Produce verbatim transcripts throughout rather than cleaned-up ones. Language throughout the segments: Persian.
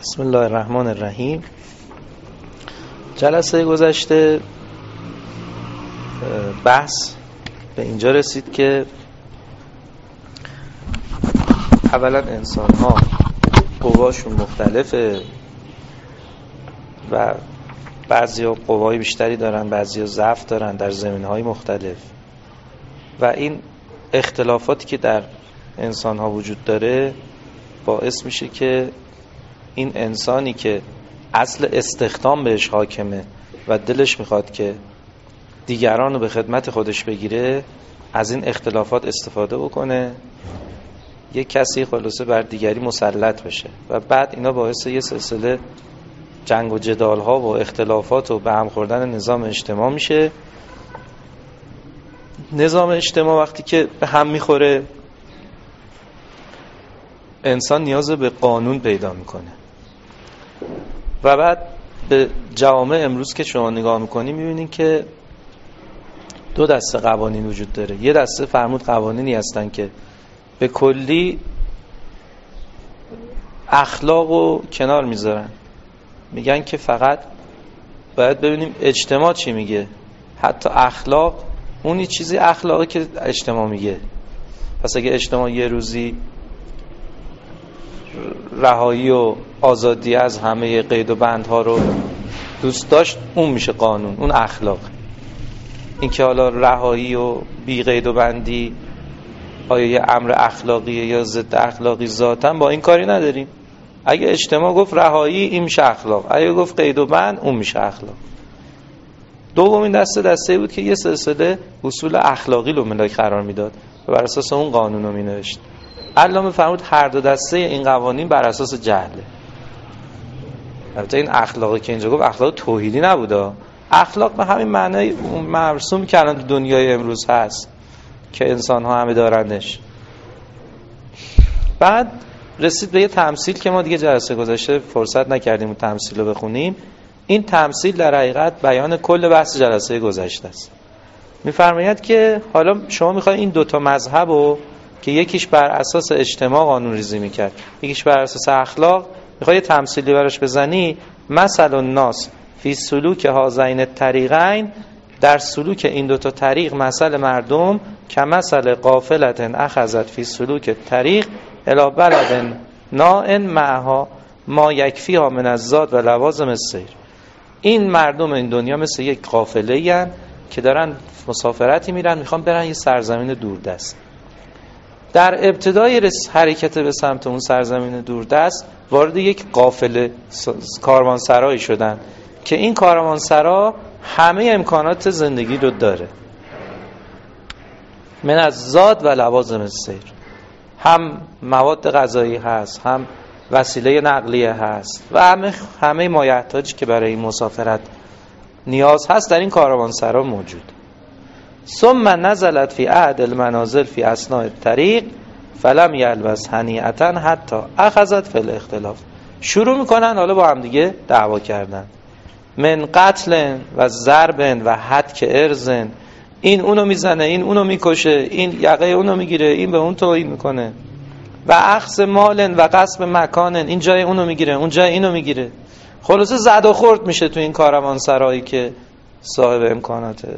بسم الله الرحمن الرحیم. جلسه گذشته بحث به اینجا رسید که اولا انسان ها قواشون مختلفه و بعضی ها قوای بیشتری دارن، بعضی ها ضعف دارن در زمین های مختلف و این اختلافاتی که در انسان ها وجود داره باعث میشه که این انسانی که اصل استخدام بهش حاکمه و دلش میخواد که دیگران رو به خدمت خودش بگیره از این اختلافات استفاده بکنه، یک کسی خلاصه بر دیگری مسلط بشه و بعد اینا باعث یه سلسله جنگ و جدال ها و اختلافات و به هم خوردن نظام اجتماع میشه. نظام اجتماع وقتی که به هم میخوره انسان نیاز به قانون پیدا میکنه و بعد به جوامع امروز که شما نگاه میکنی میبینین که دو دسته قوانین وجود داره. یه دسته فرمود قوانینی هستن که به کلی اخلاق رو کنار میذارن، میگن که فقط باید ببینیم اجتماع چی میگه، حتی اخلاق اونی چیزی اخلاقی که اجتماع میگه. پس اگه اجتماع یه روزی رهایی و آزادی از همه قید و بندها رو دوست داشت اون میشه قانون، اون اخلاق. این که حالا رهایی و بی قید و بندی آیا یه امر اخلاقیه یا ضد اخلاقی ذاتاً با این کاری نداریم. اگه اجتماع گفت رهایی این میشه اخلاق، اگه گفت قید و بند اون میشه اخلاق. دومین دسته دسته بود که یه سلسله اصول اخلاقی رو ملاک قرار میداد و بر اساس اون قانون رو مینوشت. علامه فرمود هر دو دسته این قوانین بر اساس جهله. البته این اخلاقی که اینجا گفت اخلاق توحیدی نبوده، اخلاق به همین معنای اون مرسومی که الان تو دنیای امروز هست که انسان ها همه دارندش. بعد رسید به یه تمثیل که ما دیگه جلسه گذشته فرصت نکردیم اون تمثیل رو بخونیم. این تمثیل در حقیقت بیان کل بحث جلسه گذشته است. میفرماید که حالا شما میخواید این دوتا مذهب رو که یکیش بر اساس اجتماع قانون ریزی میکرد یکیش بر اساس اخلاق، میخوای تمثیلی براش بزنی. مثل الناس فی سلوک هذین الطریقین، در سلوک این دوتا طریق مثل مردم که مثل قافلة اخذت فی سلوک الطریق الی بلد ناء معها ما یکفیها من الزاد و لوازم السیر. این مردم این دنیا مثل یک قافله این که دارن مسافرتی میرن، میخوان برن یه سرزمین دوردست. در ابتدای حرکت به سمت اون سرزمین دوردست وارد یک قافله کاروانسرایی شدن که این کاروانسرا همه امکانات زندگی رو داره، من از زاد و لوازم السیر، هم مواد غذایی هست، هم وسیله نقلیه هست و همه همه مایحتاجی که برای این مسافرت نیاز هست در این کاروانسرا موجود. ثم نزلت فی عهد المنازل فی اثناء الطریق فلم یلبس هنیئتا حتی اخذت فی الاختلاف. شروع میکنن حالا با هم دیگه دعوا کردن، من قتل و ضرب و حدک ارزن، این اونو میزنه، این اونو میکشه، این یقه اونو میگیره، این به اون توهین میکنه، و اخذ مال و غصب مکان، این جای اونو میگیره، اون جای اینو میگیره. خلاصه زد و خورد میشه تو این کاروانسرایی که صاحب امکاناته.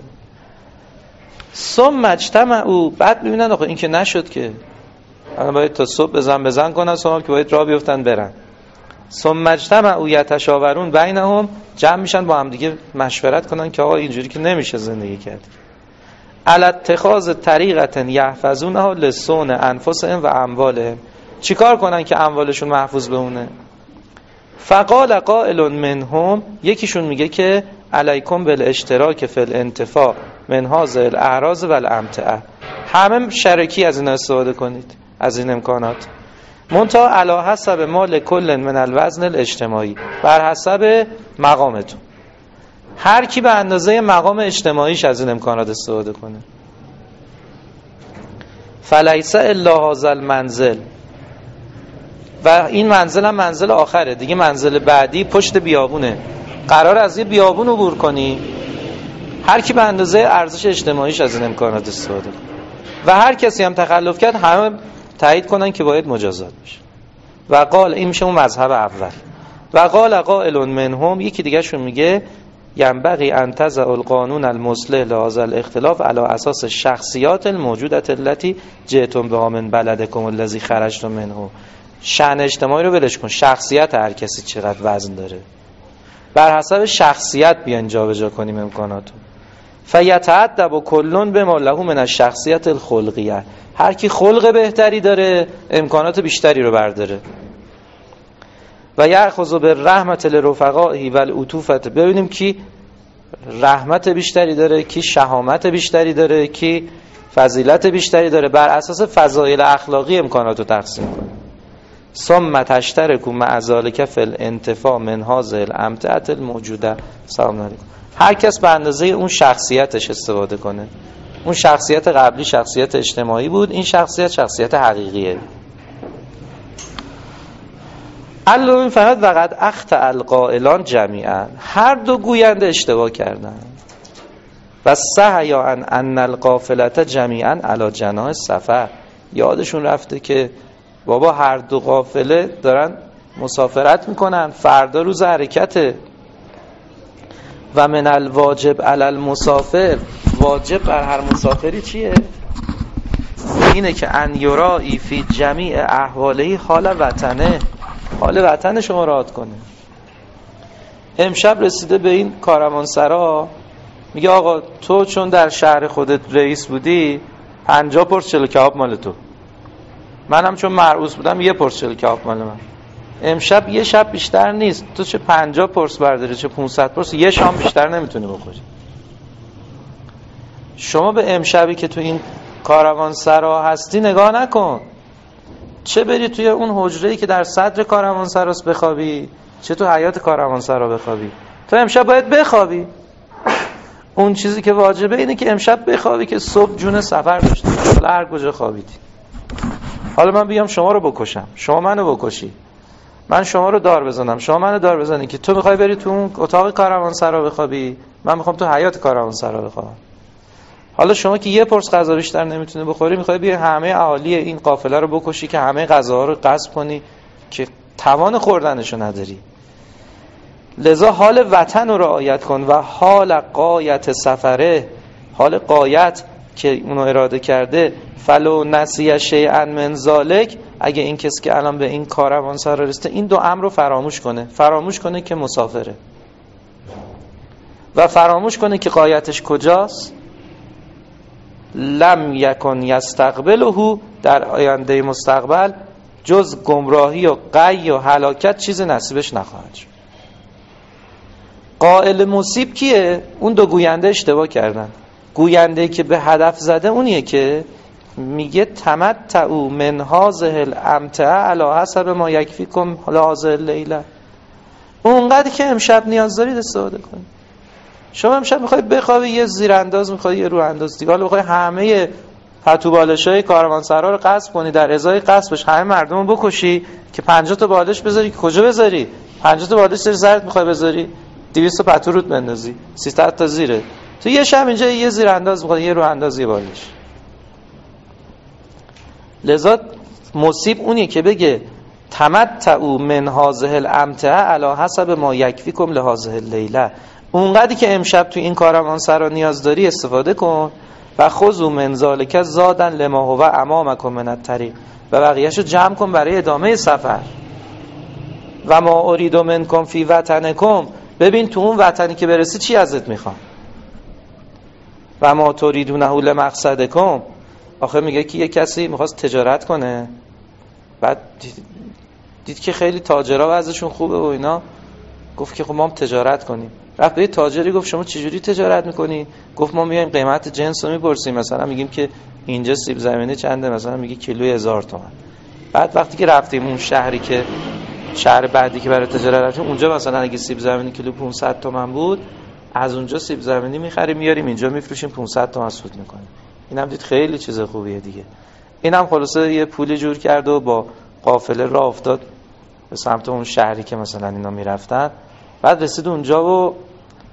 ثم اجتمعوا، بعد میبینن آخه این که نشد که الان باید تا صبح بزن بزن کنن، ثم که باید راه بیفتن برن. ثم اجتمعوا یتشاورون بینهم، جمع میشن با هم دیگه مشورت کنن که آقا اینجوری که نمیشه زندگی کرد. علی اتخاذ طریقه یحفظونها لصون انفسهم و اموالهم، چیکار کنن که اموالشون محفوظ بمونه. فقال قائل منهم، یکیشون میگه که علیکم بالاشتراک فی الانتفاع من هذه الاعراض و الامتعه، همه شریکی از این استفاده کنید، از این امکانات، منتها علی حسب مال کل من الوزن الاجتماعی، بر حسب مقامتون، هر کی به اندازه مقام اجتماعیش از این امکانات استفاده کنه. فلیس الا هذا المنزل، و این منزل هم منزل آخره دیگه، منزل بعدی پشت بیابونه، قرار از یه بیابون عبور کنی، هر کی به اندازه ارزش اجتماعیش از این امکانات استفاده کنه و هر کسی هم تخلف کرد همه تایید کنن که باید مجازات بشه. و قال، این میشه اون مذهب اول. و قال قائل منهم، یکی دیگه شون میگه ینبغی ان تضع القانون المصلح لهذا الاختلاف علی اساس الشخصیات الموجوده التي جئتم بها من بلدکم الذی خرجتم منه. شأن اجتماعی رو ولش کن، شخصیت هر کسی چقدر وزن داره، بر حسب شخصیت بیان جابجا کنیم امکاناتو. فیتأدب کل بما له من الشخصیت الخلقیه، هر کی خلق بهتری داره امکانات بیشتری رو برداره. و یأخذ بالرحمة لرفقائه والعطوفة، ببینیم کی رحمت بیشتری داره، کی شهامت بیشتری داره، کی فضیلت بیشتری داره، بر اساس فضایل اخلاقی امکانات رو تقسیم کنه. ثم تشترکوا مع ذلك فی الانتفاع من هذه الامتعة الموجوده. سلام علیکم. هر کس به اندازه اون شخصیتش استفاده کنه. اون شخصیت قبلی شخصیت اجتماعی بود، این شخصیت شخصیت حقیقیه. الله فقط وقد اخطأ القائلان جمیعا، هر دو گوینده اشتباه کردن. و صحیا ان ان القافله جمیعا علی جناح السفر، یادشون رفته که بابا هر دو قافله دارن مسافرت میکنن، فردا روز حرکته. و من الواجب علی المسافر، واجب بر هر مسافری چیه؟ اینه که ان یرائی فی جمیع احواله حال وطنه، حال وطن شما راحت کنه. امشب رسیده به این کاروانسرا، میگه آقا تو چون در شهر خودت رئیس بودی پنجاه پرس چلو کباب مال تو، منم چون مرئوس بودم یه پرس چلو کباب مال من. امشب یه شب بیشتر نیست، تو چه پنجاه پرس برداری چه پانصد پرس، یه شام بیشتر نمیتونی بخوری. شما به امشبی که تو این کاروانسرا هستی نگاه نکن، چه بری توی اون حجره‌ای که در صدر کاروانسراست بخوابی، چه تو حیاط کاروانسرا بخوابی، تو امشب باید بخوابی. اون چیزی که واجبه اینه که امشب بخوابی که صبح جون سفر داشتی، حالا هر کجا خوابیدی. حالا من بیام شما رو بکشم، شما منو بکشی، من شما رو دار بزنم، شما منو دار بزنی، که تو میخوای بری تو اون اتاق کاروانسرا بخوابی، من میخوام تو حیاط کاروانسرا بخوابم. حالا شما که یه پرس غذا بیشتر نمیتونی بخوری، میخوای بیا همه اهالی این قافله رو بکشی که همه غذاها رو غصب کنی که توان خوردنشو نداری. لذا حال وطن رو رعایت کن. و حال قایت سفره، حال قایت که اونو اراده کرده، فلو نسی شیئا من ذالک، اگه این کسی که الان به این کاروانسرا رسیده این دو امر رو فراموش کنه، فراموش کنه که مسافره و فراموش کنه که قایتش کجاست، لم یکن یستقبله، در آینده مستقبل جز گمراهی و غی و هلاکت چیز نصیبش نخواهد شد. قائل مصیب کیه؟ اون دو گوینده اشتباه کردن. گوینده که به هدف زده اونیه که میگه تمتعوا من هذه الامتعه علی حسب ما یکفیکم هذه اللیله، اونقدر که امشب نیاز دارید استفاده کنید. شما امشب میخوای بخوابی، یه زیرانداز میخوای، یه رو انداز دیگه، حالا میخوای همه پتو بالشای کاروانسرا رو غصب کنی، در ازای غصبش همه مردم رو بکشی که پنجاه تا بالش بذاری، که کجا بذاری؟ پنجاه تا بالش زیر سرت میخوای بذاری، دویست تا پتو رود بندازی، سیصد تا زیره. تو یه شب اینجا یه زیرانداز میخوای، یه رو انداز، یه بالش. لذا مصیب اونی که بگه تمتعوا من هذه الامتعه علی حسب ما یکفیکم لهذه اللیله، اونقدری که امشب تو این کاروانسرا نیاز داری استفاده کن. و خذوا من ذلک زادا لما هو امامکم من الطریق، و بقیه‌شو جمع کن برای ادامه سفر. و ما ارید منکم فی وطنکم، ببین تو اون وطنی که برسی چی ازت میخوام. و ما تریدونه لمقصدکم، آخه میگه که یه کسی میخواست تجارت کنه، بعد دید, دید که خیلی تاجرها وضعشون خوبه و اینا، گفت که خب ما هم تجارت کنیم. رفت به یه تاجری گفت شما چجوری تجارت میکنی؟ گفت ما میایم قیمت جنس رو میپرسیم، مثلا میگیم که اینجا سیب زمینی چنده، مثلا میگه کیلوی هزار تومان. بعد وقتی که رفتیم اون شهری که شهر بعدی که برای تجارت رفتیم، اونجا مثلا اگه سیب زمینی کیلو پانصد تومان بود، از اونجا سیب زمینی میخریم میاریم اینجا میفروشیم پانصد تومان سود میکنیم. اینم دید خیلی چیز خوبیه دیگه. اینم خلاصه یه پولی جور کرد و با قافله راه افتاد به سمت اون شهری که مثلا اینا میرفتن. بعد رسید اونجا و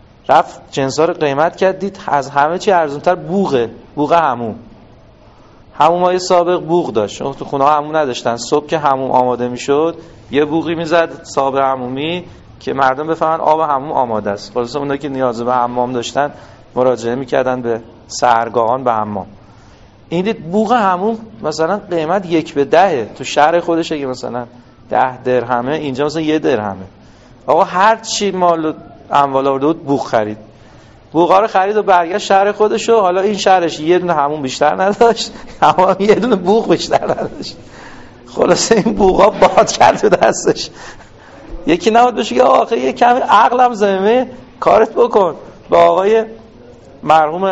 رفت جنسا رو قیمت کرد، دید از همه چی ارزان‌تر بوغه، بوغه همون. حمومای سابق بوق داشت، چون تو خونه ها حموم نداشتن. صبح که حموم آماده میشد یه بوقی میزد صاحب حمومی که مردم بفهمن آب حموم آماده است. خلاص اونایی که نیاز به حمام داشتن مراجعه میکردن به سحرگاهان به حمام. این دید بوق حموم مثلا قیمت یک به دهه، تو شهر خودش اگه مثلا ده درهمه، اینجا مثلا یه درهمه. آقا هر چی مال اموال آورده بود بوق خرید، بوقا رو خرید و برگشت شهر خودش. و حالا این شهرش یه دونه حموم بیشتر نداشت، اما یه دونه بوق بیشتر نداشت. خلاص این بوقا باد کرد تو دستش. یکی نبود بشه که آقا یه کمی عقلم زمه کارت بکن. با آقای مرحوم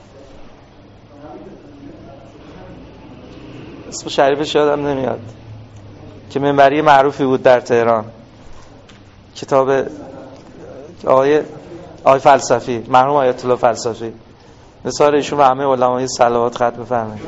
اسم شریفش یادم نمیاد که منبری معروفی بود در تهران، کتاب آقای آقای فلسفی، مرحوم آیت الله فلسفی، مثال ایشون و همه علمای صلوات خط بفرمایید.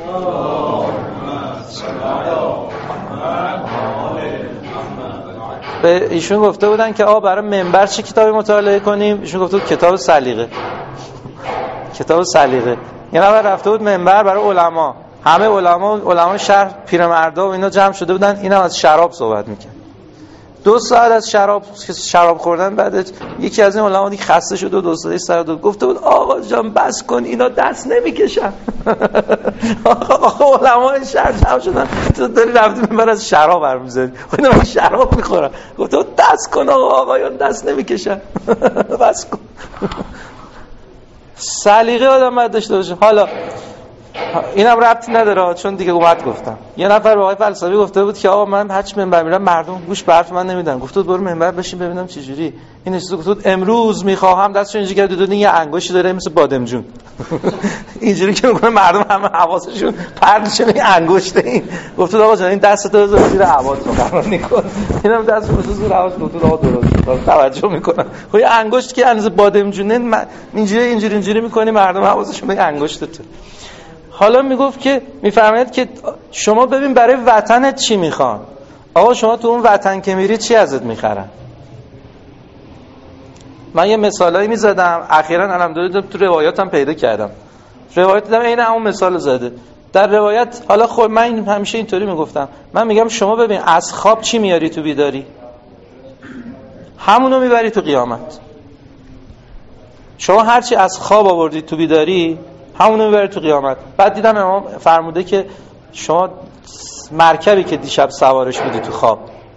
به ایشون گفته بودن که آقا برای منبر چه کتابی مطالعه کنیم؟ ایشون گفته بود کتاب سلیقه. کتاب سلیقه. یه نفر رفته بود منبر برای علما، همه علما علما شهر پیرمردا و اینا جمع شده بودن، اینم از شراب صحبت میکنه. دو ساعت از شراب شراب خوردن بعد یکی از این علما دیگه خسته شد و دو ساعت سر دو گفته بود آقا جان بس کن اینا دست نمیکشن. آقا علما شهر جمع شدن، تو داری رفتی منبر از شراب حرف میزنی، اینا شراب میخورن. گفته بود دست کن آقا آقایان دست نمیکشن. بس کن. سلیقه آدم باید داشته باشه. حالا اینم ربطی نداره چون دیگه اومد گفتم. یه نفر به آقای فلسفی گفته بود که آقا من هرچی منبر میرم مردم گوش به حرف من نمیدن. گفت بود برو منبر بشین ببینم چه جوری. این چیزو گفت بود امروز میخواهم دستش اینجوری کرد دو یه انگشتی داره مثل بادمجون. اینجوری که میکنه مردم همه حواسشون پرت میشه به انگشت این. گفت بود آقا جان این دستتو بذار زیر حواست رو قرار نکن. اینم دستو بذار زیر حواست. گفت بود آقا درست توجه میکنم. خب این انگشت که اندازه بادمجونه اینجوری اینجوری اینجوری میکنی مردم حواسشون به انگشتته. حالا میگفت که میفرماید که شما ببین برای وطنت چی میخوان. آقا شما تو اون وطن که میری چی ازت میخرن؟ من یه مثالایی میزدم اخیراً الحمدلله تو روایاتم پیدا کردم. روایت دیدم عین همون مثال زده. در روایت حالا خود من همیشه اینطوری میگفتم، من میگم شما ببین از خواب چی میاری تو بیداری؟ همونو میبری تو قیامت. شما هرچی از خواب آوردی تو بیداری همونو میبره تو قیامت. بعد دیدم امام فرموده که شما مرکبی که دیشب سوارش بودی تو خواب،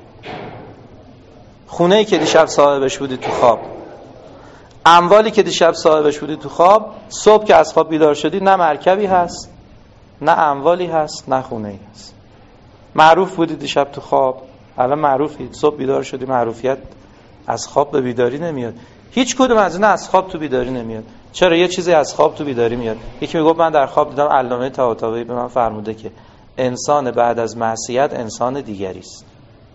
خونه‌ای که دیشب صاحبش بودی تو خواب، اموالی که دیشب صاحبش بودی تو خواب، صبح که از خواب بیدار شدی نه مرکبی هست، نه اموالی هست، نه خونه‌ای هست. معروف بودی دیشب تو خواب، الان معروفی، صبح بیدار شدی، معروفیت از خواب به بیداری نمیاد. هیچ کدوم از اینا از خواب تو بیداری نمیاد. چرا؟ یه چیزی از خواب تو بیداری میاد. یکی میگه من در خواب دیدم علامه طباطبایی به من فرموده که انسان بعد از معصیت انسان دیگری است.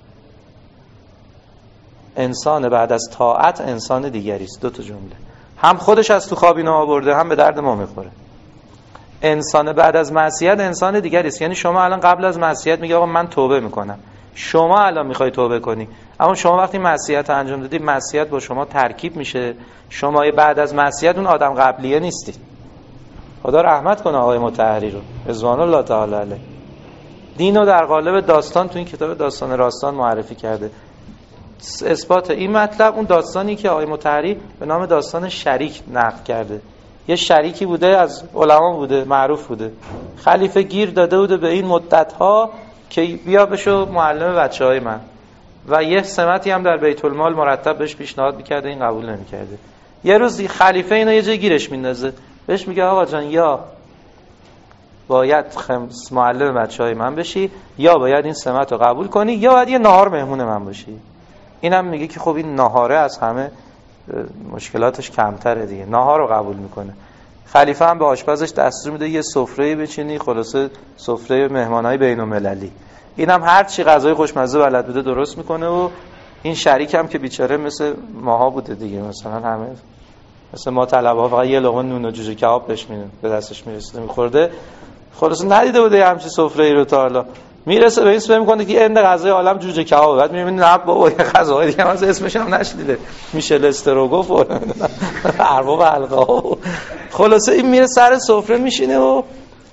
انسان بعد از طاعت انسان دیگری است. دو تا جمله. هم خودش از تو خواب اینو آورده، هم به درد ما میخوره. انسان بعد از معصیت انسان دیگری است. یعنی شما الان قبل از معصیت میگی آقا من توبه میکنم. شما الان میخوای توبه کنی، اما شما وقتی معصیت انجام دادی معصیت با شما ترکیب میشه. شما بعد از معصیت اون آدم قبلیه نیستید. خدا رحمت کنه آقای مطهری رو رضوان الله تعالی علیه. دینو در قالب داستان تو این کتاب داستان راستان معرفی کرده. اثبات این مطلب اون داستانی که آقای مطهری به نام داستان شریک نقل کرده. یه شریکی بوده از علما بوده، معروف بوده، خلیفه گیر داده بوده به این مدت‌ها که بیا بشو معلم بچه‌های من و یه سمتی هم در بیت المال مرتب بهش پیشنهاد می‌کرده، این قبول نمی‌کرده. یه روز خلیفه اینو یه جای گیرش میندازه، بهش میگه آقا جان یا باید خمس معلم بچه‌های من بشی، یا باید این سمت رو قبول کنی، یا باید یه نهار مهمون من باشی. اینم میگه که خب این نهاره از همه مشکلاتش کمتره دیگه، نهار رو قبول میکنه. خلیفه هم به آشپزش دستور میده یه سفره بچینی، خلاصه سفره مهمانای بین‌المللی. اینم هر چی غذای خوشمزه بلد بوده درست میکنه. و این شریک هم که بیچاره مثل ماها بوده دیگه، مثلا همه مثل ما طلبه ها فقط یه لقمه نون و جوجه کباب بهش میدن به دستش میرسیده میخورده، خلاصه ندیده بوده همچین سفره‌ای رو تا حالا. میرسه به این سوال میکنه که این غذای عالم جوجه کبابه، بعد میبینی نه بابا یه غذای دیگه هم اسمش هم نشنیده، میشل استروگوف و ارباب حلقه ها. خلاصه این میره سر سفره میشینه و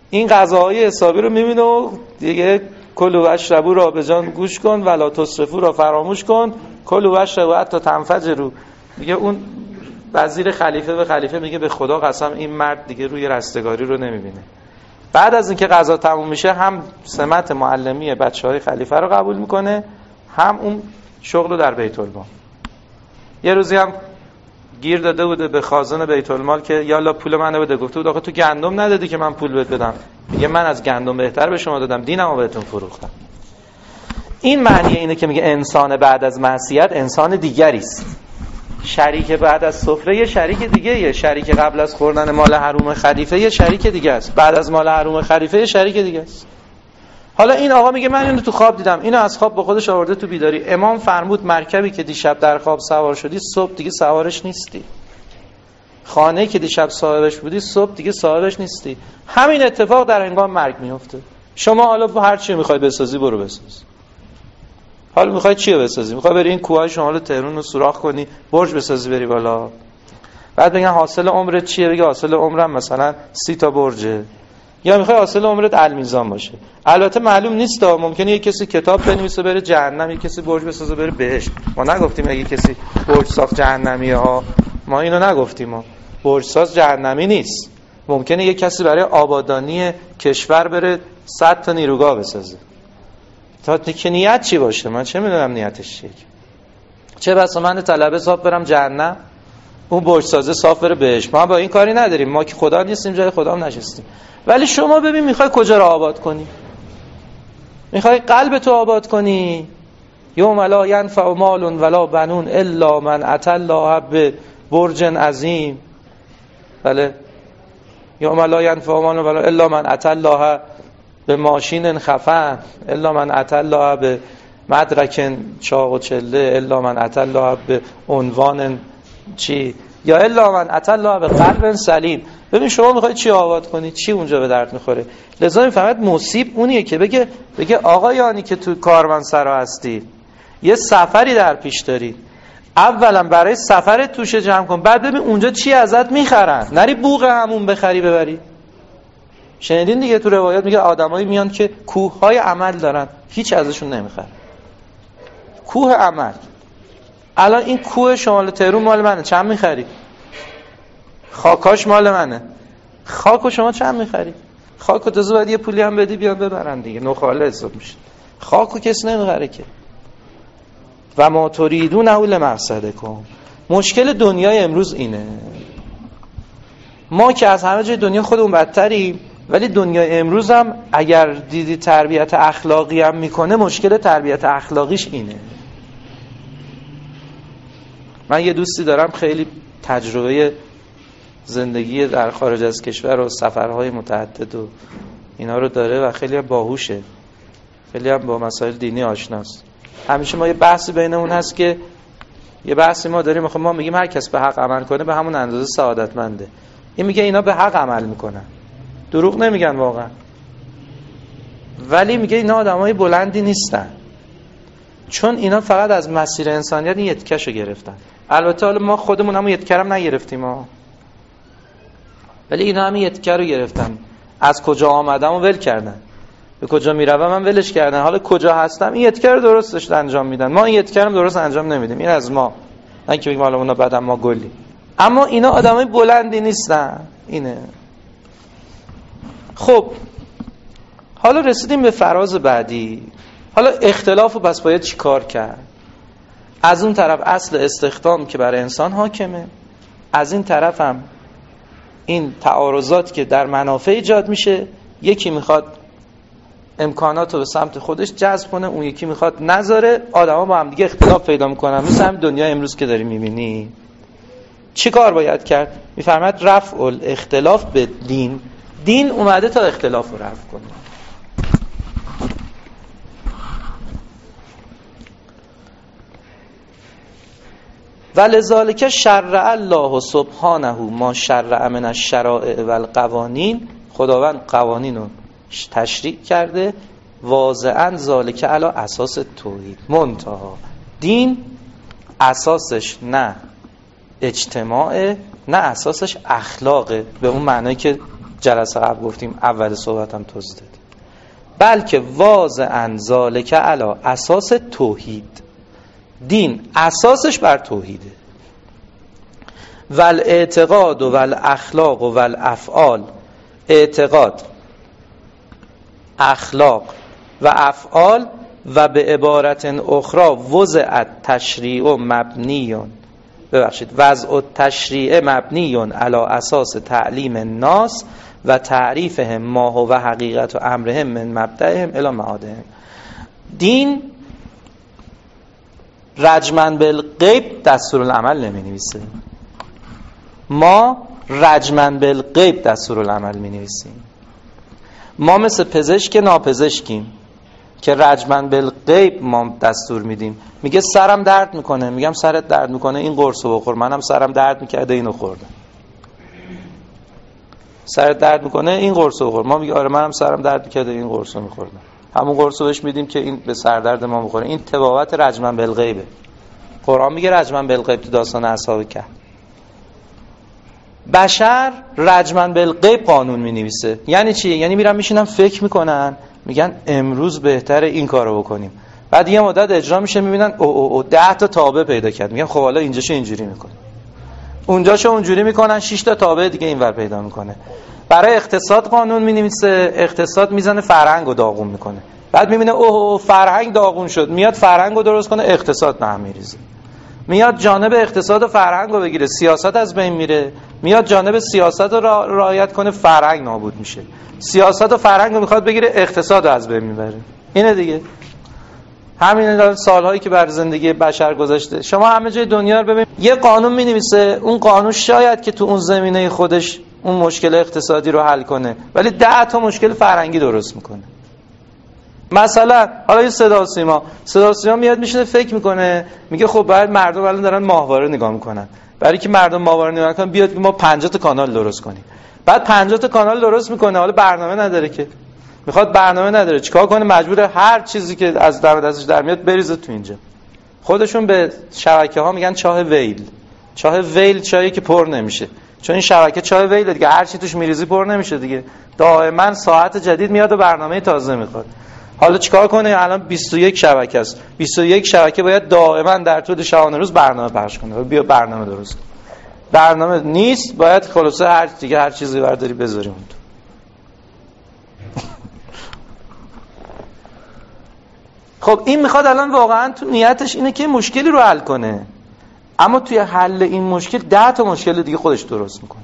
این غذاهای حسابی رو میبینه و دیگه کلوا و اشربوا را به جان گوش کن ولا تسرفوا را فراموش کن، کلوا و اشربوا حتی تنفجروا. دیگه اون وزیر خلیفه به خلیفه میگه به خدا قسم این مرد دیگه روی رستگاری رو نمیبینه. بعد از اینکه غذا تموم میشه هم سمت معلمی بچهای خلیفه رو قبول میکنه، هم اون شغل رو در بیت المال. یه روزی هم گیر داده بوده به خازن بیت المال که یالا پول منو بده. گفته بود آخه تو گندم ندادی که من پول بهت بدم. میگه من از گندم بهتر به شما دادم، دینمو بهتون فروختم. این معنی اینه که میگه انسان بعد از معصیت انسان دیگری است. شریک بعد از سفره یه شریک دیگه یه شریک قبل از خوردن مال حروم خلیفه یه شریک دیگه است، بعد از مال حروم خلیفه یه شریک دیگه است. حالا این آقا میگه من اینو تو خواب دیدم، اینو از خواب با خودش آورده تو بیداری. امام فرمود مرکبی که دیشب در خواب سوار شدی صبح دیگه سوارش نیستی، خانه‌ای که دیشب صاحبش بودی صبح دیگه صاحبش نیستی. همین اتفاق در هنگام مرگ میفته. شما حالا هر چی میخوای بسازی برو بساز. حالا میخوای چی بسازی؟ میخوای بری این کوههای شمال تهران رو سوراخ کنی، برج بسازی بری بالا، بعد بگن حاصل عمرت چیه؟ بگی حاصل عمرم مثلا سی تا برجه. یا میخوای حاصل عمرت المیزان باشه. البته معلوم نیست، ممکنه یک کسی کتاب بنویسه بره جهنم، یک کسی برج بسازه بره بهشت. ما نگفتیم اگه کسی برج ساخت جهنمیه ها، ما اینو نگفتیم. ما برج ساز جهنمی نیست. ممکنه یک کسی برای آبادانی کشور بره صد تا نیروگاه بسازه. تا که نیت چی باشه من چه میدونم نیتش چیه. چه بسا من طلبه صاف برم جهنم، اون برج سازه صاف بره بهش. ما با این کاری نداریم، ما که خدا نیستیم، جای خدا هم نشستیم. ولی شما ببین میخوای کجا رو آباد کنی؟ میخوای قلب تو آباد کنی؟ یوم لا ینفع مال ولا بنون الا من اتى الله ببرج عظیم. بله، یوم لا ینفع مال ولا الا من اتى الله به ماشین خفن، الا من اتى الله به مدرک چاق و چله، الا من اتى الله به عنوان چی، یا الا من اتى الله به قلب سلیم. ببین شما میخوای چی آباد کنی؟ چی اونجا به درد میخوره؟ لذا این فقط مصیب اونیه که بگه بگه آقایانی که تو کاروانسرا هستی یه سفری در پیش داری، اولا برای سفرت توشه جمع کن، بعد ببین اونجا چی ازت میخرن، نری بوق همون بخری ببری. شنیدین دیگه تو روایات میگه آدمایی میان که کوههای عمل دارن، هیچ ازشون نمیخره. کوه عمل. الان این کوه شمال تهران مال منه، چند میخری؟ خاکاش مال منه، خاکو شما چند میخری؟ خاکو تازه باید یه پولی هم بدی بیان ببرن دیگه، نخاله حساب میشه. خاکو کس نمیخره که. و ما تریدون اول مقصدکم. مشکل دنیای امروز اینه، ما که از همه جای دنیا خودمون بدتریم، ولی دنیای امروز هم اگر دیدی تربیت اخلاقی هم میکنه، مشکل تربیت اخلاقیش اینه. من یه دوستی دارم خیلی تجربه زندگی در خارج از کشور و سفرهای متعدد و اینا رو داره و خیلی هم باهوشه، خیلی هم با مسائل دینی آشناست. همیشه ما یه بحثی بینمون هست که یه بحثی ما داریم، ما میگیم هر کس به حق عمل کنه به همون اندازه سعادتمنده. این میگه اینا به حق عمل میکنن، دروغ نمیگن واقعا، ولی میگه اینا آدمای بلندی نیستن، چون اینا فقط از مسیر انسانیت این یتکشو گرفتن. البته حالا ما خودمون هم یتکرم نگرفتیم ها، ولی اینا هم یتکر رو گرفتن، از کجا آمدم و ول کردن، به کجا میروم هم ولش کردن، حالا کجا هستم این یتکر رو درستش انجام میدن، ما این یتکرم درست انجام نمیدیم. این از ما، نه که بگیم حالا اونا بعدم ما گلی. اما اینا آدمای بلندی نیستن. اینه. خب حالا رسیدیم به فراز بعدی. حالا اختلافو بس باید چی کار کرد؟ از اون طرف اصل استخدام که برای انسان حاکمه، از این طرف هم این تعارضات که در منافع ایجاد میشه، یکی میخواد امکاناتو به سمت خودش جذب کنه، اون یکی میخواد نذاره، آدما با هم دیگه اختلاف پیدا میکنن، مثل همین دنیا امروز که داری میبینی. چی کار باید کرد؟ میفرماد رفع الاختلاف به دین. دین اومده تا اختلاف رو رفع کنه. ولذالک شرع الله سبحانه ما شرع من الشرائع و القوانین. خداوند قوانین رو تشریع کرده، واضعا ذالک علی اساس توحید. منتها دین اساسش نه اجتماعه، نه اساسش اخلاقه، به اون معنی که جلسه قبل گفتیم، اول صحبتم توضیح دادیم. بلکه واضعاً ذالک علی اساس توحید. دین اساسش بر توحیده. ول اعتقاد و ول اخلاق و ول افعال، اعتقاد، اخلاق و افعال، و به عبارت اخرى وضع تشریع و مبنیون ببخشید وضع تشریع مبنیون علی اساس تعلیم الناس و تعریفهم ما هو حقیقت و امرهم من مبدأهم الی معادهم. دین رجمن بالغیب دستورالعمل نمی نویسه. ما رجمن بالغیب دستورالعمل می نویسیم. ما مثل پزشک ناپزشکیم که رجمن بالغیب ما دستور میدیم. میگه سرم درد میکنه، میگم سرت درد میکنه این قرصو بخور، منم سرم درد میکرده اینو خوردم. سرت درد میکنه این قرصو بخور، ما میگه آره منم سرم درد میکرده این قرصو میخوردم، همون قرصو بهش میدیم که این به سر درد ما بخوره. این تباوت رجمن بالغیبه. قرآن میگه رجمن بالغیب تو داستان اصحاب کهف. بشر رجمن بالغیب قانون مینویسه. یعنی چی؟ یعنی میرن میشینن فکر میکنن، میگن امروز بهتره این کارو بکنیم. بعد یه مدت اجرا میشه، میبینن او او او ده تا تابع پیدا کرد، میگن خب حالا اینجاشو اینجوری میکنه، اونجاشو اونجوری میکنن، شش تا تابع دیگه اینور پیدا میکنه. برای اقتصاد قانون مینویسه، اقتصاد میزنه فرهنگو داغون میکنه. بعد میبینه اوه او فرهنگ داغون شد، میاد فرهنگو درست کنه، اقتصاد نه میریزه. میاد جانب اقتصاد و فرهنگو بگیره، سیاست از بین میره. میاد جانب سیاست رو رعایت کنه، فرهنگ نابود میشه. سیاست و فرهنگو میخواد بگیره، اقتصاد رو از بین میبره. اینه دیگه. همین سالهایی که بر زندگی بشر گذشته، شما همه جای دنیا رو ببین، یه قانون می‌نویسه، اون قانون شاید که تو اون زمینه خودش اون مشکل اقتصادی رو حل کنه، ولی ده تا مشکل فرهنگی درست میکنه. مثلا حالا یه صدا و سیما، صدا و سیما میاد میشینه فکر میکنه، میگه خب باید مردم الان دارن ماهواره نگاه میکنن، برای که مردم ماهواره نگاه کنن بیاد ما پنجاه تا کانال درست کنیم. بعد پنجاه تا کانال درست میکنه، حالا برنامه نداره که، میخواد برنامه نداره، چیکار کنه؟ مجبوره هر چیزی که از دم دستش در میاد بریزه تو اینجا. خودشون به شبکه ها میگن چاه ویل. چاه ویل چاهی که پر نمیشه، چون این شبکه چاه ویل دیگه، هر چی توش میریزی پر نمیشه دیگه. دائما ساعت جدید میاد و برنامه تازه میخواد. حالا چیکار کنه؟ الان بیست و یک شبکه است، بیست و یک شبکه باید دائما در طول شبانه روز برنامه پخش کنه. بیا برنامه درست کن. برنامه نیست، باید خلاصه هر دیگه هر چیزی برداری بذاری اون تو. خب این میخواد الان واقعا تو نیتش اینه که مشکلی رو حل کنه، اما توی حل این مشکل ده تا مشکل دیگه خودش درست میکنه.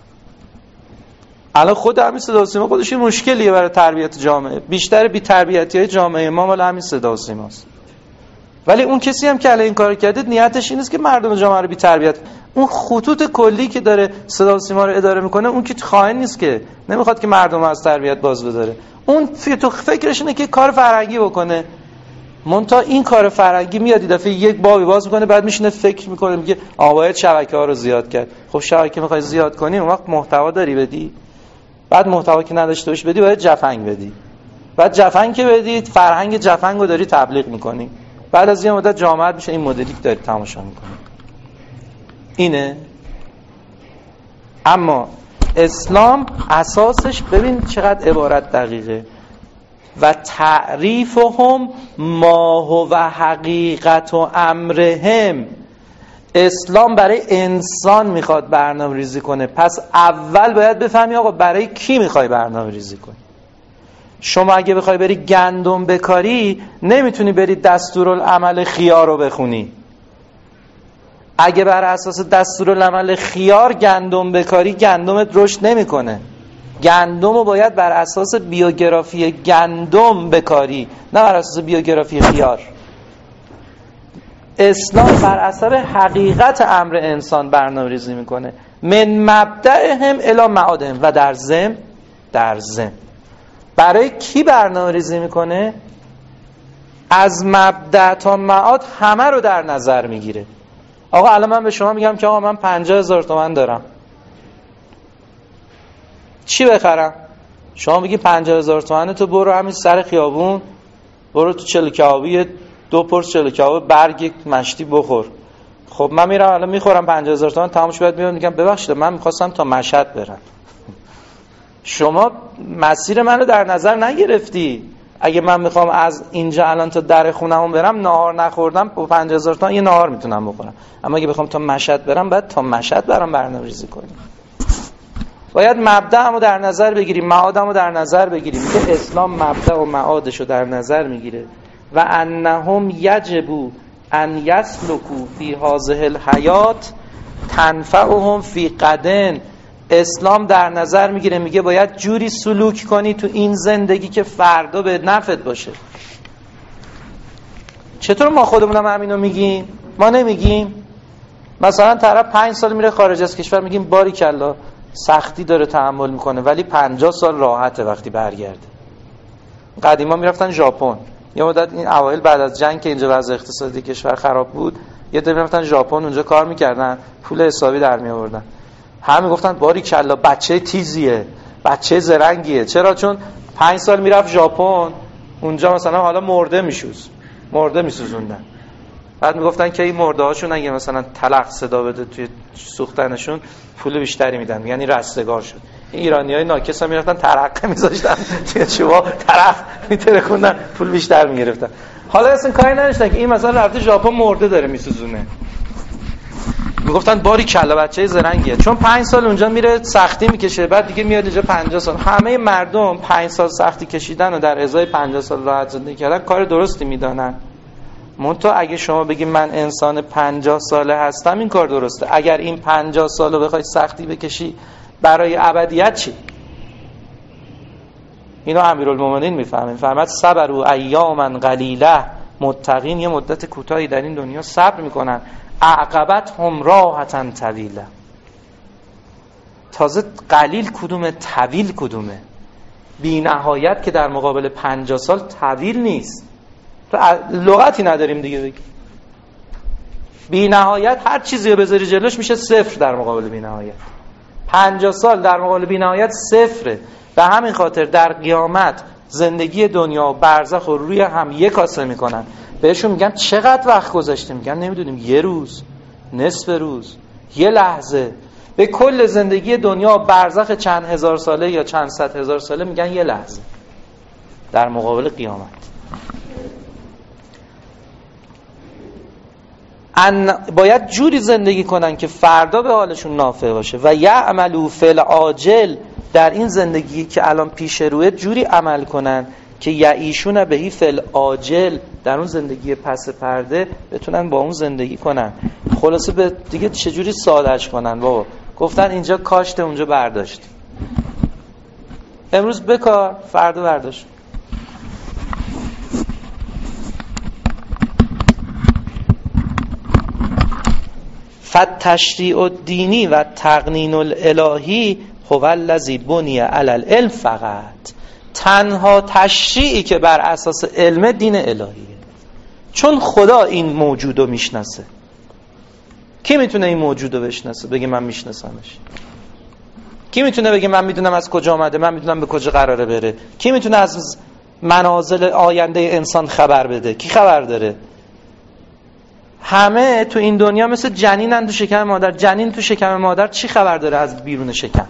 الان خود همین صدا و سیما خودش این مشکلیه برای تربیت جامعه. بیشتر بی تربیتی های جامعه ما مال همین صدا و سیماست. ولی اون کسی هم که الان این کارو کرده نیتش این است که مردم جامعه رو بی تربیت. اون خطوط کلی که داره صدا و سیما رو اداره میکنه، اون که خائن نیست که، نمیخواد که مردم از تربیت باز بداره. اون تو فکرش اینه که کار فرهنگی بکنه. منتها این کار فرهنگی میاد یه دفعه یک بابی باز میکنه، بعد میشینه فکر میکنه، میگه آ باید شبکه ها رو زیاد کرد. خب شبکه میخوای زیاد کنی، اون وقت محتوا داری بدی. بعد محتوا که نداشته باشی بدی، باید جفنگ بدی. بعد جفنگ که بدی، فرهنگ جفنگ رو داری تبلیغ میکنی. بعد از یه مدت جامعه میشه این مدلی که داری تماشا میکنی. اینه. اما اسلام اساسش ببین چقدر عبارت دقیقه. و تعریفهم ما هو حقیقت و امرهم. اسلام برای انسان میخواد برنامه ریزی کنه. پس اول باید بفهمی آقا برای کی میخوای برنامه ریزی کنی. شما اگه بخوای بری گندم بکاری، نمیتونی بری دستورالعمل خیار رو بخونی. اگه بر اساس دستورالعمل خیار گندم بکاری، گندمت رشد نمیکنه. گندم رو باید بر اساس بیوگرافی گندم بکاری، نه بر اساس بیوگرافی خیار. اسلام بر اثر حقیقت امر انسان برنامه ریزی میکنه. من مبدأهم الی معادهم. و در ضمن در ضمن برای کی برنامه ریزی میکنه؟ از مبدأ تا معاد همه رو در نظر میگیره. آقا الان من به شما میگم که آقا من پنجاه هزار تومان دارم، چی بخرم؟ شما میگی پنجاه هزار تومانه، تو برو همین سر خیابون، برو تو چلو کبابی دو پرس چلو کباب برگ مشتی بخور. خب من میرم الان میخورم پنجاه هزار تومان، تمامش بعد میام میگم ببخشید من میخواستم تا مشهد برم. شما مسیر منو در نظر نگرفتی. اگه من میخوام از اینجا الان تا در خونمون برم، نهار نخوردم با پنج هزار تومان یه نهار میتونم بخورم. اما اگه بخوام تا مشهد برم، باید تا مشهد برام برنامه‌ریزی کنیم. باید مبدأمو در نظر بگیریم، معادمو در نظر بگیریم. که اسلام مبدأ و معادشو در نظر میگیره. و انهم یجب ان یسلکوا فی هذه الحیات تنفعهم فی غد. اسلام در نظر میگیره، میگه باید جوری سلوک کنی تو این زندگی که فردا به نفعت باشه. چطور ما خودمونم همینو میگیم؟ ما نمیگیم؟ مثلا طرف پنج سال میره خارج از کشور، میگیم باریکلا سختی داره تحمل میکنه ولی پنجاه سال راحته وقتی برگرده. قدیما میرفتن ژاپن، یه مدت این اوایل بعد از جنگ که اینجا وضع اقتصادی کشور خراب بود، یه دفعه میرفتن ژاپن، اونجا کار میکردن، پول حسابی در می آوردن. همه گفتن باریکلا بچه تیزیه، بچه زرنگیه. چرا؟ چون پنج سال میرفت ژاپن، اونجا مثلا حالا مرده میشوز مرده میسوزوندن. بعد میگفتن که این مرده هاشون اگه مثلا تلق صدا بده توی سوختنشون پول بیشتری میدن، یعنی رستگار شد. این ایرانیای ناکس هم میرفتن ترقه میذاشتن توی شما ترق میترکوندن، پول بیشتر میگرفتن. حالا اصلا کاری نداشتن که این مثلا رفته ژاپن مرده داره میسوزونه، میگفتن باری کلا بچه زرنگیه. چون پنج سال اونجا میره سختی میکشه، بعد دیگه میاد اینجا پنجاه سال. همه مردم پنج سال سختی کشیدن و در ازای پنجاه سال راحت زندگی کردن کار درستی میدانن. منتها اگه شما بگی من انسان پنجاه ساله هستم، این کار درسته. اگر این پنجاه سالو بخوای سختی بکشی برای ابدیت چی؟ اینو امیرالمومنین میفهمه، میفهمد صبروا ایاما قلیله، متقین یه مدت کوتاهی در این دنیا صبر میکنن، عقبت هم راحتن طویله. تازه قلیل کدومه، طویل کدومه؟ بی نهایت که در مقابل پنجاه سال طویل نیست. تو لغتی نداریم دیگه بگی. بی نهایت هر چیزی رو بذاری جلوش میشه صفر در مقابل بی نهایت. پنجاه سال در مقابل بی نهایت صفره. به همین خاطر در قیامت زندگی دنیا و برزخ رو روی هم یک کاسه میکنن. بهشون میگن چقدر وقت گذاشتیم؟ میگن نمیدونیم، یه روز، نصف روز، یه لحظه. به کل زندگی دنیا و برزخ چند هزار ساله یا چند صد هزار ساله میگن یه لحظه در مقابل قیامت. ان باید جوری زندگی کنن که فردا به حالشون نافع باشه. و یعملوا فی العاجل، در این زندگی که الان پیش روی جوری عمل کنن که یعیشون بهی فی العاجل، در اون زندگی پس پرده بتونن با اون زندگی کنن. خلاصه به دیگه چجوری سادهش کنن؟ بابا گفتن اینجا کاشته اونجا برداشت، امروز بکار فردا برداشت. فالتشریع الدینی و تقنین الالهی هو الذی بنی علی العلم فقط. تنها تشریعی که بر اساس علم دین الهیه، چون خدا این موجودو میشناسه. کی میتونه این موجودو بشناسه بگه من میشناسمش؟ کی میتونه بگه من میدونم از کجا آمده، من میدونم به کجا قراره بره؟ کی میتونه از منازل آینده انسان خبر بده؟ کی خبر داره؟ همه تو این دنیا مثل جنینن تو شکم مادر. جنین تو شکم مادر چی خبر داره از بیرون شکم؟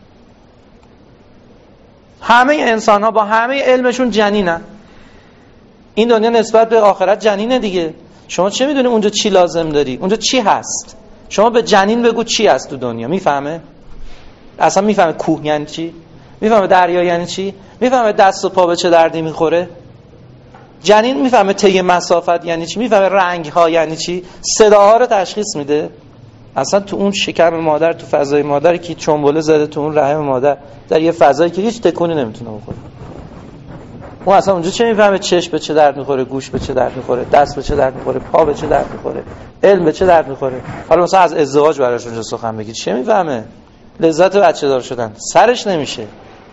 همه انسان ها با همه علمشون جنینن. این دنیا نسبت به آخرت جنینه دیگه. شما چه میدونی اونجا چی لازم داری؟ اونجا چی هست؟ شما به جنین بگو چی هست تو دنیا، میفهمه؟ اصلا میفهمه کوه یعنی چی؟ میفهمه دریا یعنی چی؟ میفهمه دست و پا به چه دردی میخوره؟ جنین میفهمه طی مسافت یعنی چی؟ میفهمه رنگ ها یعنی چی؟ صداها رو تشخیص میده؟ اصلا تو اون شکم مادر، تو فضای مادر که چنبله زده تو اون رحم مادر، در یه فضایی که هیچ تکونی نمیتونه بخوره، اون اصلا اونجا چه میفهمه؟ چشم به چه درد میخوره، گوش به چه درد میخوره، دست به چه درد میخوره، پا به چه درد میخوره، علم به چه درد میخوره. حالا مثلا از ازدواج براش اونجا سخن بگید، چه میفهمه؟ لذت بچه دار شدن سرش نمیشه.